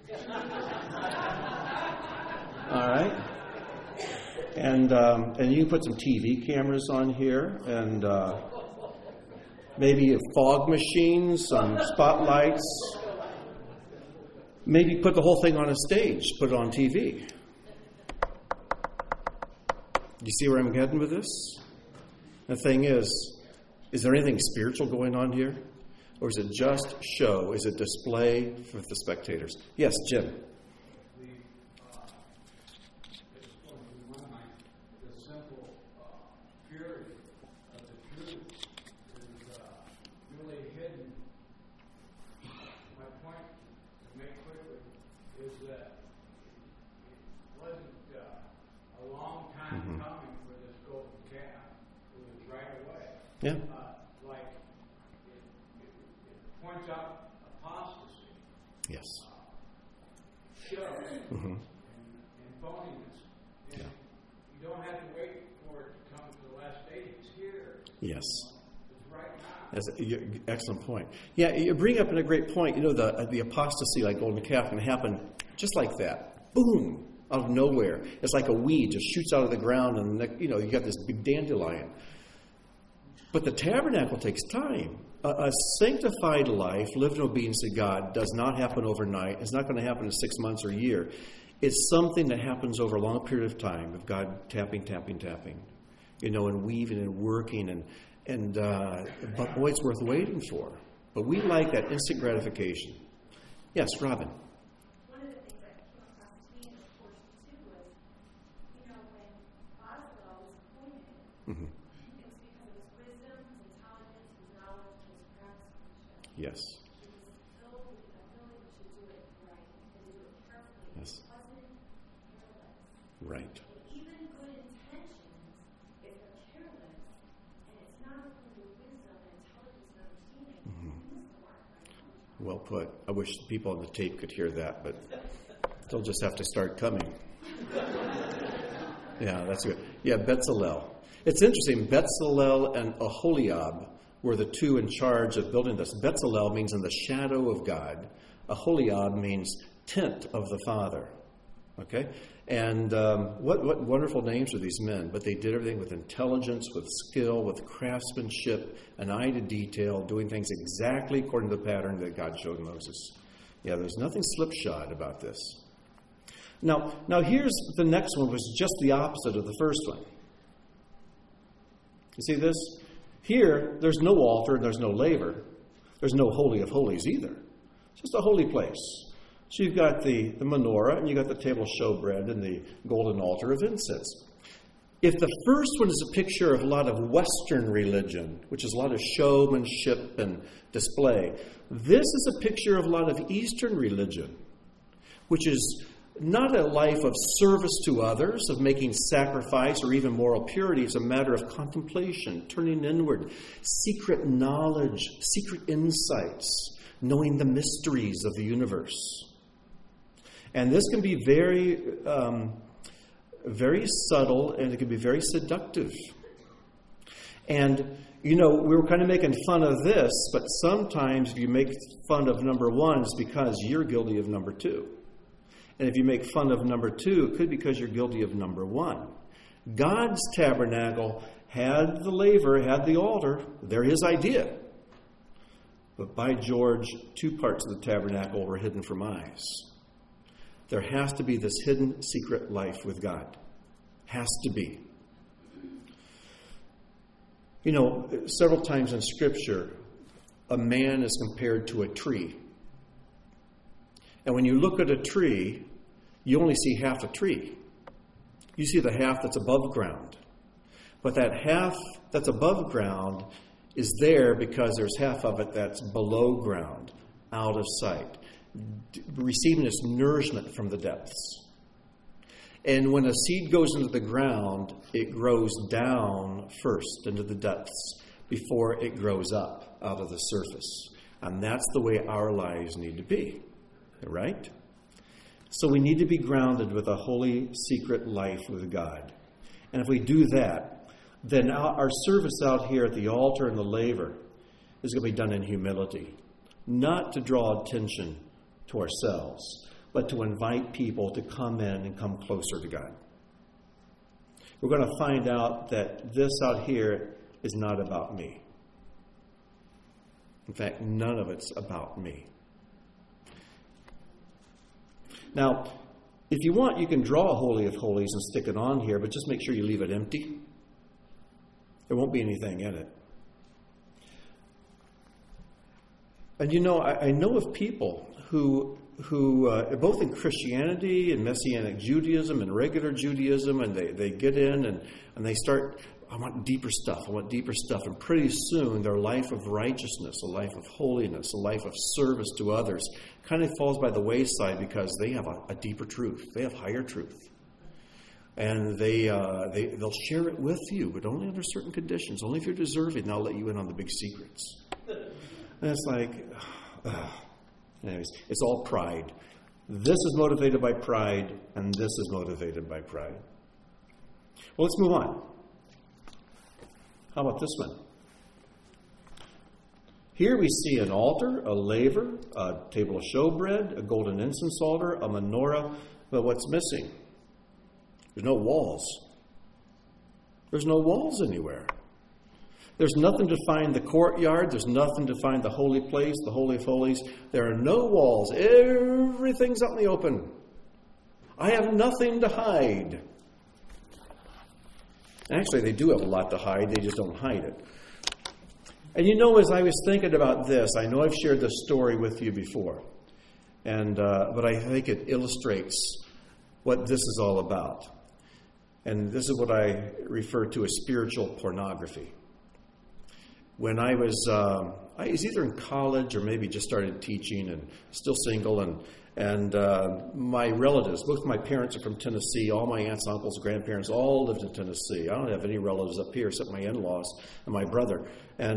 All right? And you can put some TV cameras on here, and maybe a fog machine, some spotlights. Maybe put the whole thing on a stage, put it on TV. You see where I'm heading with this? The thing is there anything spiritual going on here? Or is it just show? Is it display for the spectators? Yes, Jim. Yeah. It points out apostasy. Yes. Show and phoniness. And you don't have to wait for it to come to the last days. It's here. Excellent point. Yeah, you bring up a great point. You know, the apostasy, like golden calf, can happen just like that. Boom, out of nowhere. It's like a weed just shoots out of the ground, and you got this big dandelion. But the tabernacle takes time. A sanctified life lived in obedience to God does not happen overnight. It's not going to happen in 6 months or a year. It's something that happens over a long period of time of God tapping, and weaving and working, but boy, it's worth waiting for. But we like that instant gratification. Yes, Robin. One of the things that came across to me in the course too was, when Boswell was appointed, Mm-hmm. it was because of his wisdom, his intelligence, his knowledge, his craftsmanship. Yes. He was filled with the ability to do it right and to do it carefully. Yes. It wasn't careless. Right. And even good intentions, if they're careless, and it's not according to wisdom and intelligence and understanding, Mm-hmm. you miss the mark right? Well put. I wish the people on the tape could hear that, but they'll just have to start coming. Yeah, that's good. Yeah, Bezalel. It's interesting. Bezalel and Aholiab were the two in charge of building this. Bezalel means in the shadow of God. Aholiab means tent of the Father. Okay? And what wonderful names are these men? But they did everything with intelligence, with skill, with craftsmanship, an eye to detail, doing things exactly according to the pattern that God showed Moses. Yeah, there's nothing slipshod about this. Now here's the next one, was just the opposite of the first one. You see this? Here, there's no altar and there's no laver. There's no Holy of Holies either. It's just a holy place. So you've got the menorah, and you've got the table of showbread and the golden altar of incense. If the first one is a picture of a lot of Western religion, which is a lot of showmanship and display, this is a picture of a lot of Eastern religion, which is not a life of service to others, of making sacrifice or even moral purity. It's a matter of contemplation, turning inward, secret knowledge, secret insights, knowing the mysteries of the universe. And this can be very, very subtle, and it can be very seductive. And, we were kind of making fun of this, but sometimes if you make fun of number one, it's because you're guilty of number two. And if you make fun of number two, it could be because you're guilty of number one. God's tabernacle had the laver, had the altar. They're his idea. But by George, two parts of the tabernacle were hidden from eyes. There has to be this hidden secret life with God. Has to be. Several times in Scripture, a man is compared to a tree. And when you look at a tree, you only see half a tree. You see the half that's above ground. But that half that's above ground is there because there's half of it that's below ground, out of sight, receiving its nourishment from the depths. And when a seed goes into the ground, it grows down first into the depths before it grows up out of the surface. And that's the way our lives need to be. Right? So we need to be grounded with a holy, secret life with God. And if we do that, then our service out here at the altar and the laver is going to be done in humility. Not to draw attention to ourselves, but to invite people to come in and come closer to God. We're going to find out that this out here is not about me. In fact, none of it's about me. Now, if you want, you can draw a Holy of Holies and stick it on here, but just make sure you leave it empty. There won't be anything in it. And I know of people who both in Christianity and Messianic Judaism and regular Judaism, and they get in and they start, I want deeper stuff. And pretty soon their life of righteousness, a life of holiness, a life of service to others kind of falls by the wayside because they have a deeper truth. They have higher truth. And they'll share it with you, but only under certain conditions. Only if you're deserving, they'll let you in on the big secrets. And it's like, anyways, it's all pride. This is motivated by pride, and this is motivated by pride. Well, let's move on. How about this one? Here we see an altar, a laver, a table of showbread, a golden incense altar, a menorah, but what's missing? There's no walls. There's no walls anywhere. There's nothing to find the courtyard. There's nothing to find the holy place, the Holy of Holies. There are no walls. Everything's out in the open. I have nothing to hide. Actually, they do have a lot to hide. They just don't hide it. And you know, as I was thinking about this, I know I've shared this story with you before, but I think it illustrates what this is all about. And this is what I refer to as spiritual pornography. When I was either in college or maybe just started teaching and still single, and my relatives, both my parents are from Tennessee, all my aunts, uncles, grandparents all lived in Tennessee. I don't have any relatives up here except my in-laws and my brother.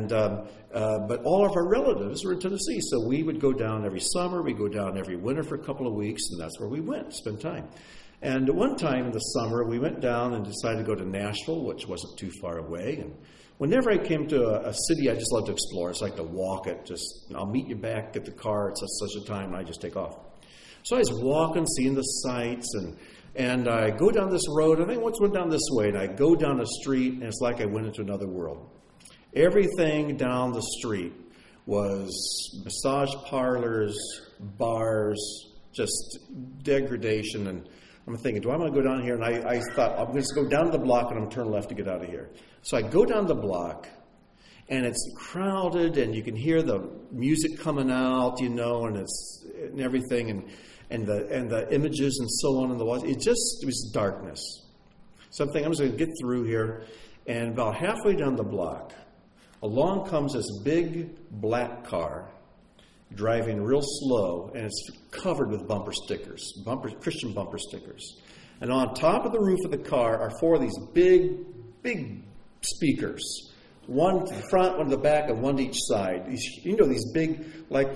But all of our relatives were in Tennessee, so we would go down every summer, we'd go down every winter for a couple of weeks, and that's where we went, spend time. And one time in the summer, we went down and decided to go to Nashville, which wasn't too far away. And whenever I came to a city, I just love to explore. It's like to walk it. I'll meet you back at the car at such a time, and I just take off. So I was walking, seeing the sights, and I go down this road. I think once went down this way, and I go down a street, and it's like I went into another world. Everything down the street was massage parlors, bars, just degradation. And I'm thinking, do I want to go down here? And I thought, I'm going to go down to the block and I'm going to turn left to get out of here. So I go down the block, and it's crowded, and you can hear the music coming out, and everything, and the images and so on in the walls. It was darkness. So I'm thinking, I'm just going to get through here, and about halfway down the block, along comes this big black car driving real slow, and it's covered with bumper stickers, Christian bumper stickers. And on top of the roof of the car are four of these big speakers, one to the front, one to the back, and one to each side. These big, like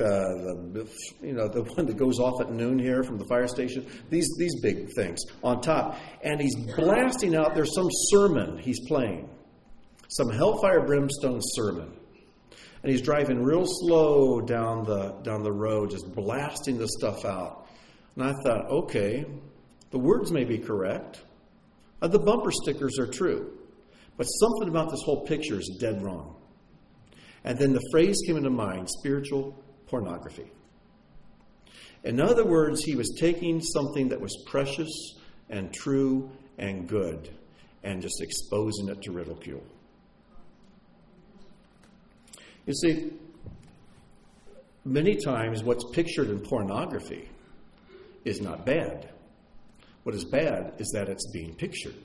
the one that goes off at noon here from the fire station. These big things on top, and he's blasting out. There's some sermon he's playing, some hellfire brimstone sermon. And he's driving real slow down the road, just blasting the stuff out. And I thought, okay, the words may be correct. The bumper stickers are true. But something about this whole picture is dead wrong. And then the phrase came into mind, spiritual pornography. In other words, he was taking something that was precious and true and good and just exposing it to ridicule. You see, many times what's pictured in pornography is not bad. What is bad is that it's being pictured.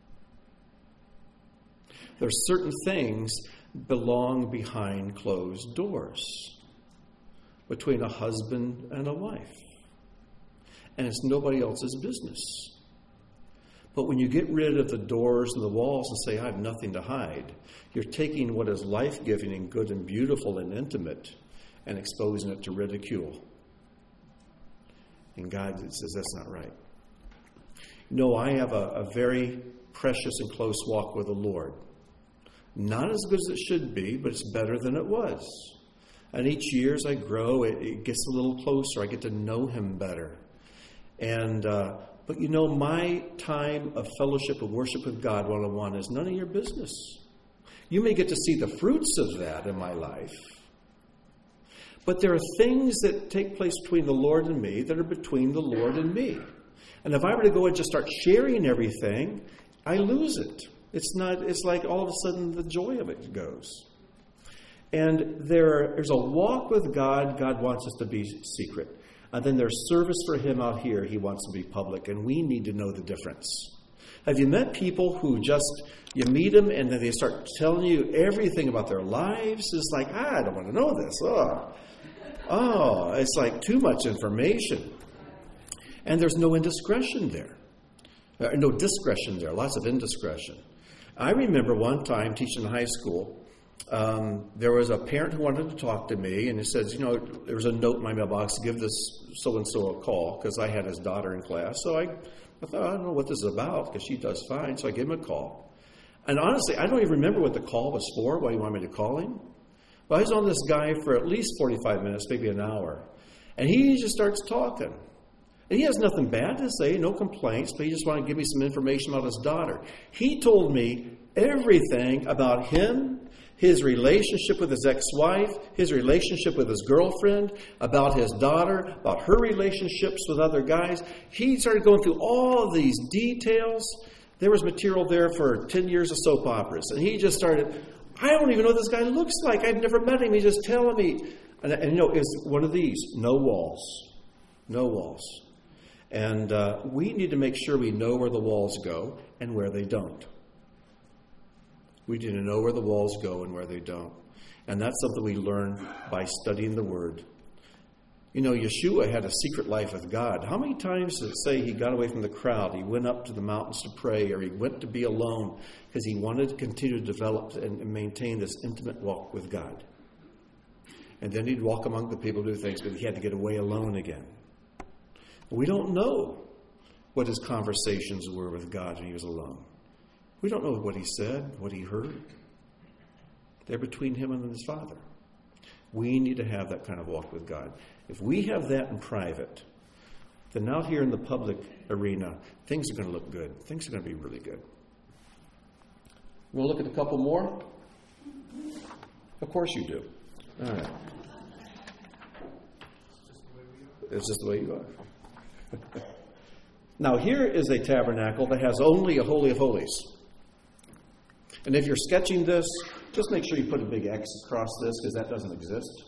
There's certain things belong behind closed doors between a husband and a wife. And it's nobody else's business. But when you get rid of the doors and the walls and say, I have nothing to hide, you're taking what is life-giving and good and beautiful and intimate and exposing it to ridicule. And God says that's not right. No, I have a very precious and close walk with the Lord. Not as good as it should be, but it's better than it was. And each year as I grow, it gets a little closer. I get to know Him better. But my time of fellowship and worship with God one-on-one is none of your business. You may get to see the fruits of that in my life. But there are things that take place between the Lord and me that are between the Lord and me. And if I were to go and just start sharing everything, I lose it. It's like all of a sudden the joy of it goes. And there's a walk with God. God wants us to be secret. And then there's service for Him out here. He wants to be public. And we need to know the difference. Have you met people who you meet them and then they start telling you everything about their lives? It's like, I don't want to know this. Oh, it's like too much information. And there's no indiscretion there. No discretion there. Lots of indiscretion. I remember one time teaching in high school, there was a parent who wanted to talk to me, and he says, there was a note in my mailbox, give this so-and-so a call, because I had his daughter in class. So I thought, I don't know what this is about, because she does fine, so I gave him a call. And honestly, I don't even remember what the call was for, why he wanted me to call him. Well, I was on this guy for at least 45 minutes, maybe an hour. And he just starts talking. And he has nothing bad to say, no complaints, but he just wanted to give me some information about his daughter. He told me everything about him, his relationship with his ex-wife, his relationship with his girlfriend, about his daughter, about her relationships with other guys. He started going through all of these details. There was material there for 10 years of soap operas. And he just started, I don't even know what this guy looks like. I've never met him. He's just telling me. And it's one of these, no walls. No walls. And we need to make sure we know where the walls go and where they don't. We need to know where the walls go and where they don't. And that's something we learn by studying the Word. You know, Yeshua had a secret life with God. How many times does it say he got away from the crowd? He went up to the mountains to pray, or he went to be alone because he wanted to continue to develop and maintain this intimate walk with God. And then he'd walk among the people, do things, but he had to get away alone again. We don't know what his conversations were with God when he was alone. We don't know what he said, what he heard. They're between him and his Father. We need to have that kind of walk with God. If we have that in private, then out here in the public arena, things are going to look good. Things are going to be really good. We'll look at a couple more. Of course you do. All right. It's just the way you are. Now, here is a tabernacle that has only a Holy of Holies. And if you're sketching this, just make sure you put a big X across this, because that doesn't exist.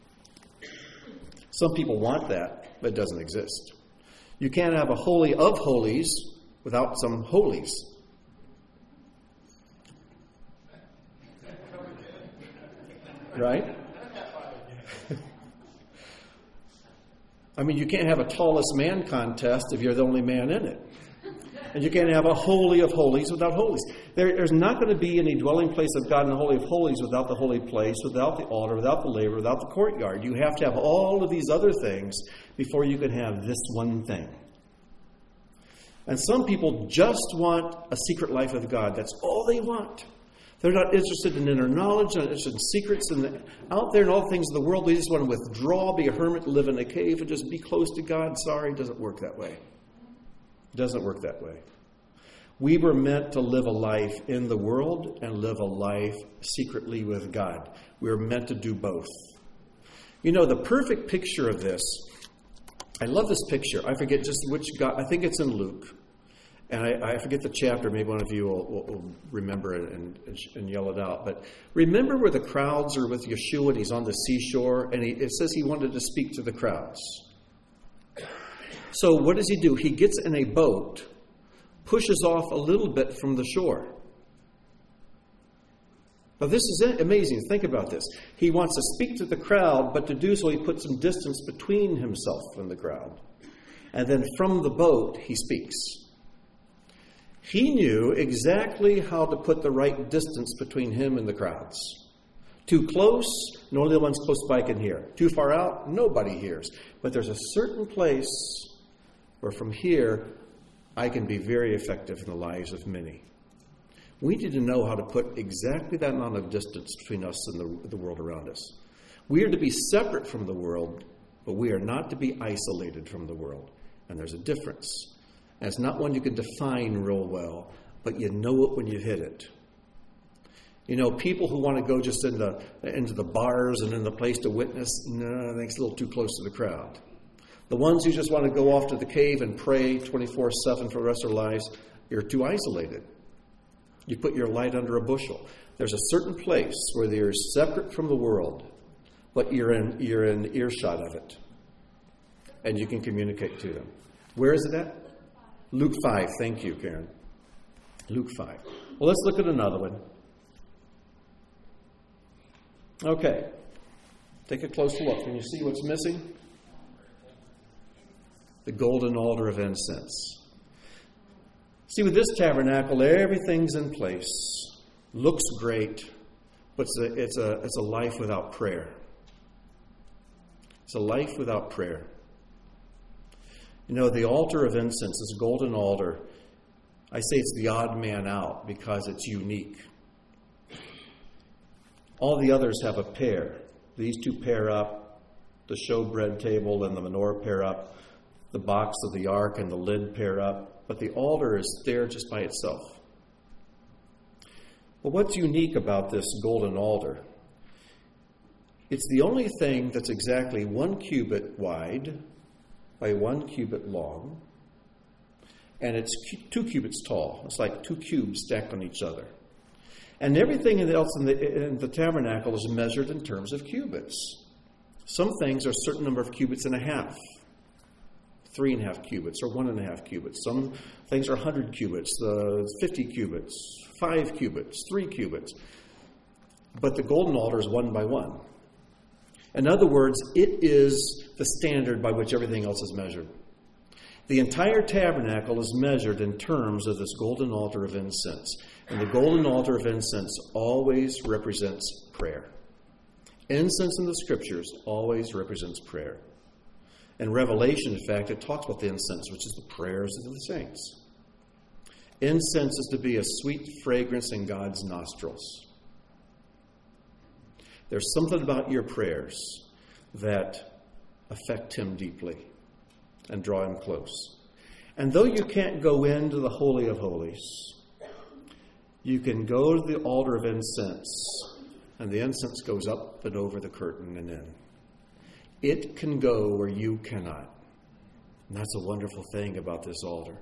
Some people want that, but it doesn't exist. You can't have a Holy of Holies without some holies. Right? I mean, you can't have a tallest man contest if you're the only man in it. And you can't have a Holy of Holies without holies. There's not going to be any dwelling place of God in the Holy of Holies without the holy place, without the altar, without the laver, without the courtyard. You have to have all of these other things before you can have this one thing. And some people just want a secret life with God. That's all they want. They're not interested in inner knowledge, not interested in secrets, and out there in all things of the world, they just want to withdraw, be a hermit, live in a cave, and just be close to God. Sorry, it doesn't work that way. It doesn't work that way. We were meant to live a life in the world and live a life secretly with God. We were meant to do both. You know, the perfect picture of this, I love this picture. I forget just which God, I think it's in Luke. And I forget the chapter. Maybe one of you will remember it and yell it out. But remember where the crowds are with Yeshua and he's on the seashore. And it says he wanted to speak to the crowds. So what does he do? He gets in a boat, pushes off a little bit from the shore. Now this is amazing. Think about this. He wants to speak to the crowd, but to do so he puts some distance between himself and the crowd. And then from the boat he speaks. He knew exactly how to put the right distance between him and the crowds. Too close, only the ones close by can hear. Too far out, nobody hears. But there's a certain place where from here, I can be very effective in the lives of many. We need to know how to put exactly that amount of distance between us and the world around us. We are to be separate from the world, but we are not to be isolated from the world. And there's a difference. And it's not one you can define real well, but you know it when you hit it. You know, people who want to go just into the bars and in the place to witness, no, I think it's a little too close to the crowd. The ones who just want to go off to the cave and pray 24/7 for the rest of their lives, you're too isolated. You put your light under a bushel. There's a certain place where you're separate from the world, but you're in earshot of it. And you can communicate to them. Where is it at? Luke 5. Thank you, Karen. Luke 5. Well, let's look at another one. Okay. Take a close look. Can you see what's missing? The golden altar of incense. See, with this tabernacle, everything's in place. Looks great, but it's a life without prayer. It's a life without prayer. You know, the altar of incense, this golden altar, I say it's the odd man out because it's unique. All the others have a pair. These two pair up, the showbread table and the menorah pair up, the box of the ark and the lid pair up, but the altar is there just by itself. But what's unique about this golden altar? It's the only thing that's exactly 1 cubit wide by 1 cubit long, and it's 2 cubits tall. It's like 2 cubes stacked on each other. And everything else in the tabernacle is measured in terms of cubits. Some things are a certain number of cubits and a half, 3.5 cubits, or 1.5 cubits. Some things are 100 cubits, 50 cubits, 5 cubits, 3 cubits. But the golden altar is 1 by 1. In other words, it is the standard by which everything else is measured. The entire tabernacle is measured in terms of this golden altar of incense. And the golden altar of incense always represents prayer. Incense in the Scriptures always represents prayer. In Revelation, in fact, it talks about the incense, which is the prayers of the saints. Incense is to be a sweet fragrance in God's nostrils. There's something about your prayers that affect Him deeply and draw Him close. And though you can't go into the Holy of Holies, you can go to the altar of incense, and the incense goes up and over the curtain and in. It can go where you cannot. And that's a wonderful thing about this altar.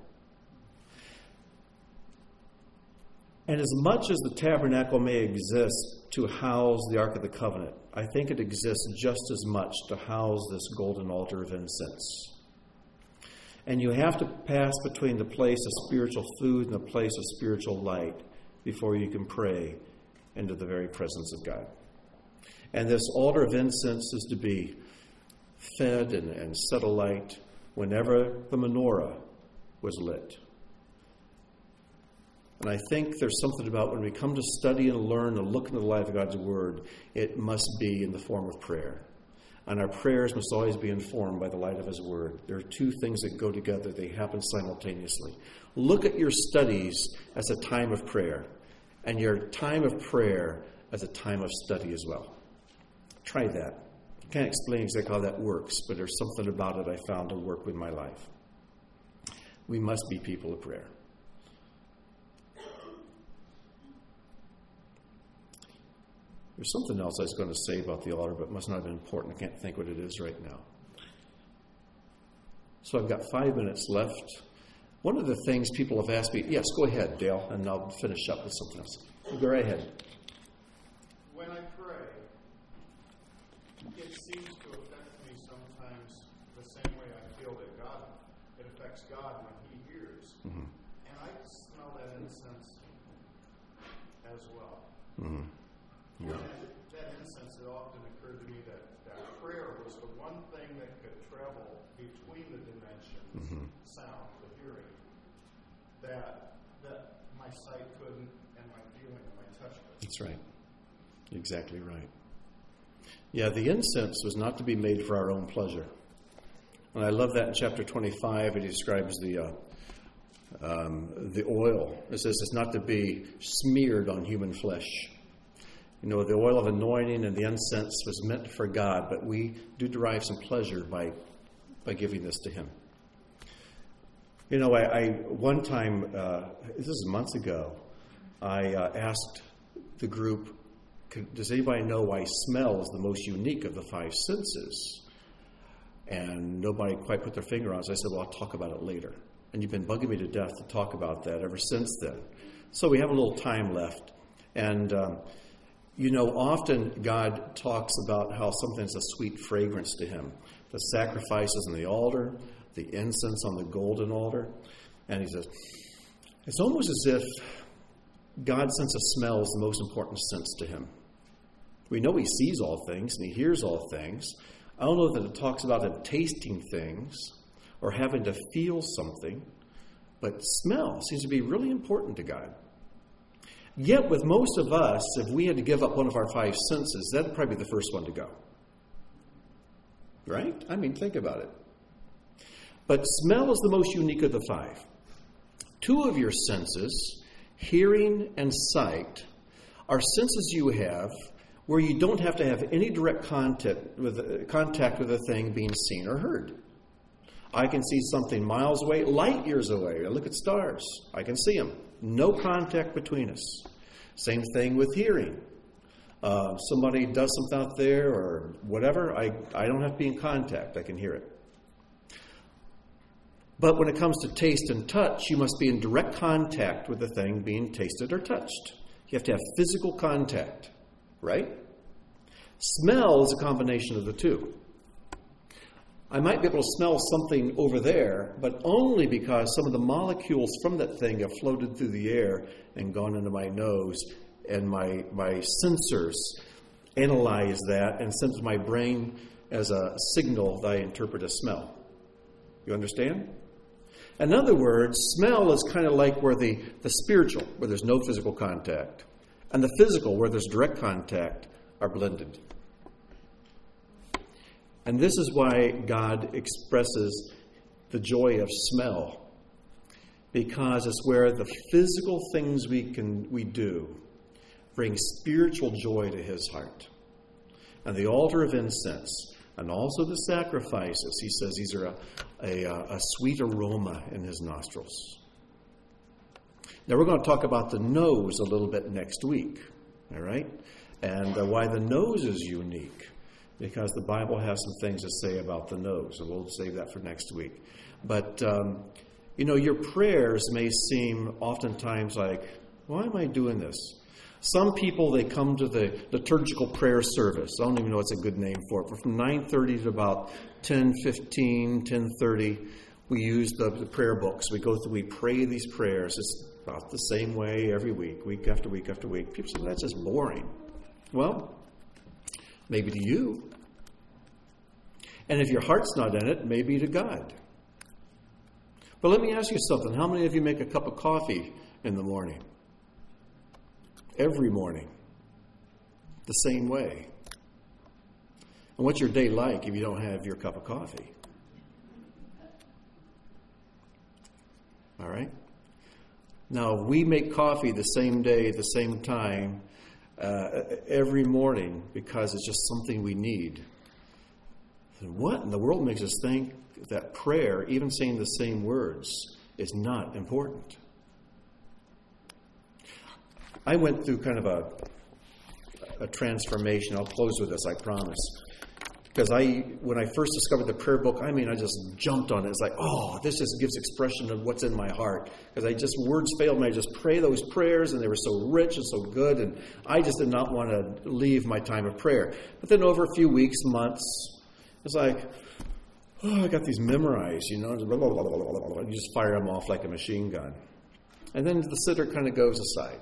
And as much as the tabernacle may exist to house the Ark of the Covenant, I think it exists just as much to house this golden altar of incense. And you have to pass between the place of spiritual food and the place of spiritual light before you can pray into the very presence of God. And this altar of incense is to be fed and set alight whenever the menorah was lit. And I think there's something about when we come to study and learn and look into the life of God's Word, it must be in the form of prayer. And our prayers must always be informed by the light of His Word. There are two things that go together. They happen simultaneously. Look at your studies as a time of prayer, and your time of prayer as a time of study as well. Try that. I can't explain exactly how that works, but there's something about it I found to work with my life. We must be people of prayer. There's something else I was going to say about the altar, but it must not have been important. I can't think what it is right now. So I've got 5 minutes left. One of the things people have asked me, yes, go ahead, Dale, and I'll finish up with something else. Go right ahead. When I pray, it seems to affect me sometimes the same way I feel that it affects God when He hears. Mm-hmm. And I smell that incense as well. Mm-hmm. Yeah. That incense, it often occurred to me that prayer was the one thing that could travel between the dimensions, mm-hmm. sound, the hearing, that my sight couldn't, and my feeling and my touch couldn't. That's right. Exactly right. Yeah, the incense was not to be made for our own pleasure. And I love that in chapter 25, it describes the oil. It says it's not to be smeared on human flesh. You know, the oil of anointing and the incense was meant for God, but we do derive some pleasure by giving this to Him. You know, I one time, this is months ago, I asked the group, does anybody know why smell is the most unique of the 5 senses? And nobody quite put their finger on it. So I said, well, I'll talk about it later. And you've been bugging me to death to talk about that ever since then. So we have a little time left. And you know, often God talks about how something's a sweet fragrance to Him. The sacrifices on the altar, the incense on the golden altar. And He says, it's almost as if God's sense of smell is the most important sense to Him. We know He sees all things and He hears all things. I don't know that it talks about Him tasting things or having to feel something, but smell seems to be really important to God. Yet with most of us, if we had to give up one of our 5 senses, that'd probably be the first one to go. Right? I mean, think about it. But smell is the most unique of the 5. 2 of your senses, hearing and sight, are senses you have where you don't have to have any direct contact with the thing being seen or heard. I can see something miles away, light years away. I look at stars. I can see them. No contact between us. Same thing with hearing. Somebody does something out there or whatever, I don't have to be in contact. I can hear it. But when it comes to taste and touch, you must be in direct contact with the thing being tasted or touched. You have to have physical contact, right? Smell is a combination of the two. I might be able to smell something over there, but only because some of the molecules from that thing have floated through the air and gone into my nose, and my sensors analyze that and send to my brain as a signal that I interpret as smell. You understand? In other words, smell is kind of like where the spiritual, where there's no physical contact, and the physical, where there's direct contact, are blended. And this is why God expresses the joy of smell, because it's where the physical things we do bring spiritual joy to his heart. And the altar of incense, and also the sacrifices, he says these are a sweet aroma in his nostrils. Now we're going to talk about the nose a little bit next week, all right? And why the nose is unique, because the Bible has some things to say about the nose, and we'll save that for next week. But, your prayers may seem oftentimes like, why am I doing this? Some people, they come to the liturgical prayer service. I don't even know what's a good name for it. But from 9:30 to about 10:15, 10:30, we use the prayer books. We go through, we pray these prayers. It's about the same way every week after week after week. People say, that's just boring. Well, maybe to you. And if your heart's not in it, maybe to God. But let me ask you something. How many of you make a cup of coffee in the morning? Every morning. The same way. And what's your day like if you don't have your cup of coffee? All right? Now, we make coffee the same day, at the same time, every morning because it's just something we need. And what in the world makes us think that prayer, even saying the same words, is not important? I went through kind of a transformation. I'll close with this, I promise. Because when I first discovered the prayer book, I just jumped on it. It's like, this just gives expression of what's in my heart. Because words failed me. I just pray those prayers, and they were so rich and so good, and I just did not want to leave my time of prayer. But then over a few weeks, months, it's like, I got these memorized, You just fire them off like a machine gun. And then the sitter kind of goes aside.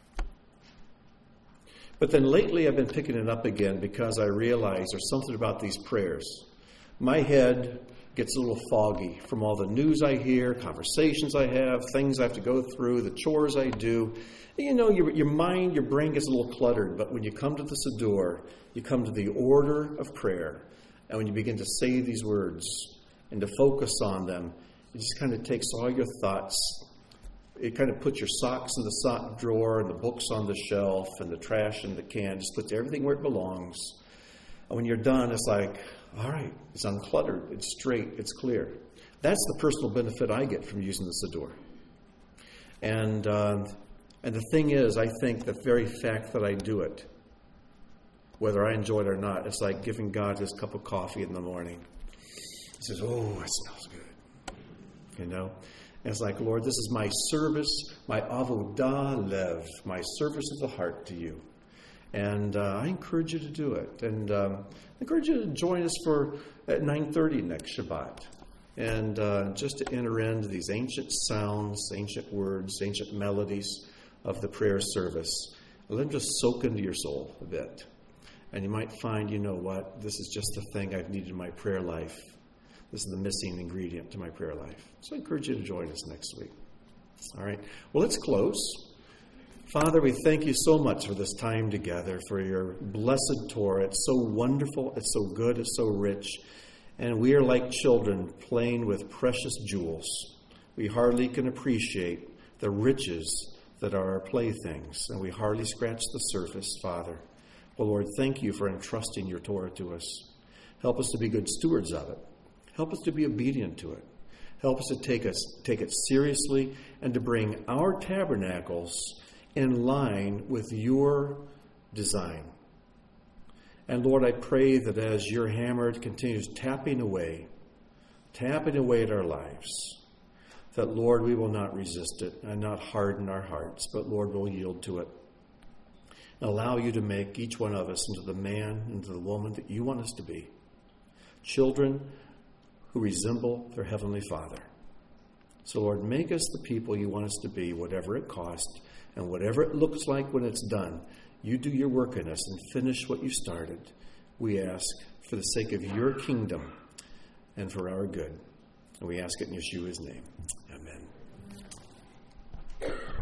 But then lately I've been picking it up again because I realize there's something about these prayers. My head gets a little foggy from all the news I hear, conversations I have, things I have to go through, the chores I do. Your mind, your brain gets a little cluttered. But when you come to the Siddur, you come to the order of prayer. And when you begin to say these words and to focus on them, it just kind of takes all your thoughts. It kind of puts your socks in the sock drawer and the books on the shelf and the trash in the can. Just puts everything where it belongs. And when you're done, it's like, all right, it's uncluttered, it's straight, it's clear. That's the personal benefit I get from using the Siddur. And the thing is, I think the very fact that I do it, whether I enjoy it or not, it's like giving God his cup of coffee in the morning. He says, it smells good. And it's like, Lord, this is my service, my avodah lev, my service of the heart to you. And I encourage you to do it. And I encourage you to join us at 9:30 next Shabbat. And just to enter into these ancient sounds, ancient words, ancient melodies of the prayer service. Let them just soak into your soul a bit. And you might find, this is just the thing I've needed in my prayer life. This is the missing ingredient to my prayer life. So I encourage you to join us next week. All right. Well, let's close. Father, we thank you so much for this time together, for your blessed Torah. It's so wonderful. It's so good. It's so rich. And we are like children playing with precious jewels. We hardly can appreciate the riches that are our playthings. And we hardly scratch the surface, Father. Oh, Lord, thank you for entrusting your Torah to us. Help us to be good stewards of it. Help us to be obedient to it. Help us to take it seriously and to bring our tabernacles in line with your design. And Lord, I pray that as your hammer continues tapping away at our lives, that, Lord, we will not resist it and not harden our hearts, but, Lord, we'll yield to it. And allow you to make each one of us into the man, into the woman that you want us to be. Children who resemble their Heavenly Father. So, Lord, make us the people you want us to be, whatever it costs and whatever it looks like when it's done. You do your work in us and finish what you started. We ask for the sake of your kingdom and for our good. And we ask it in Yeshua's name. Amen.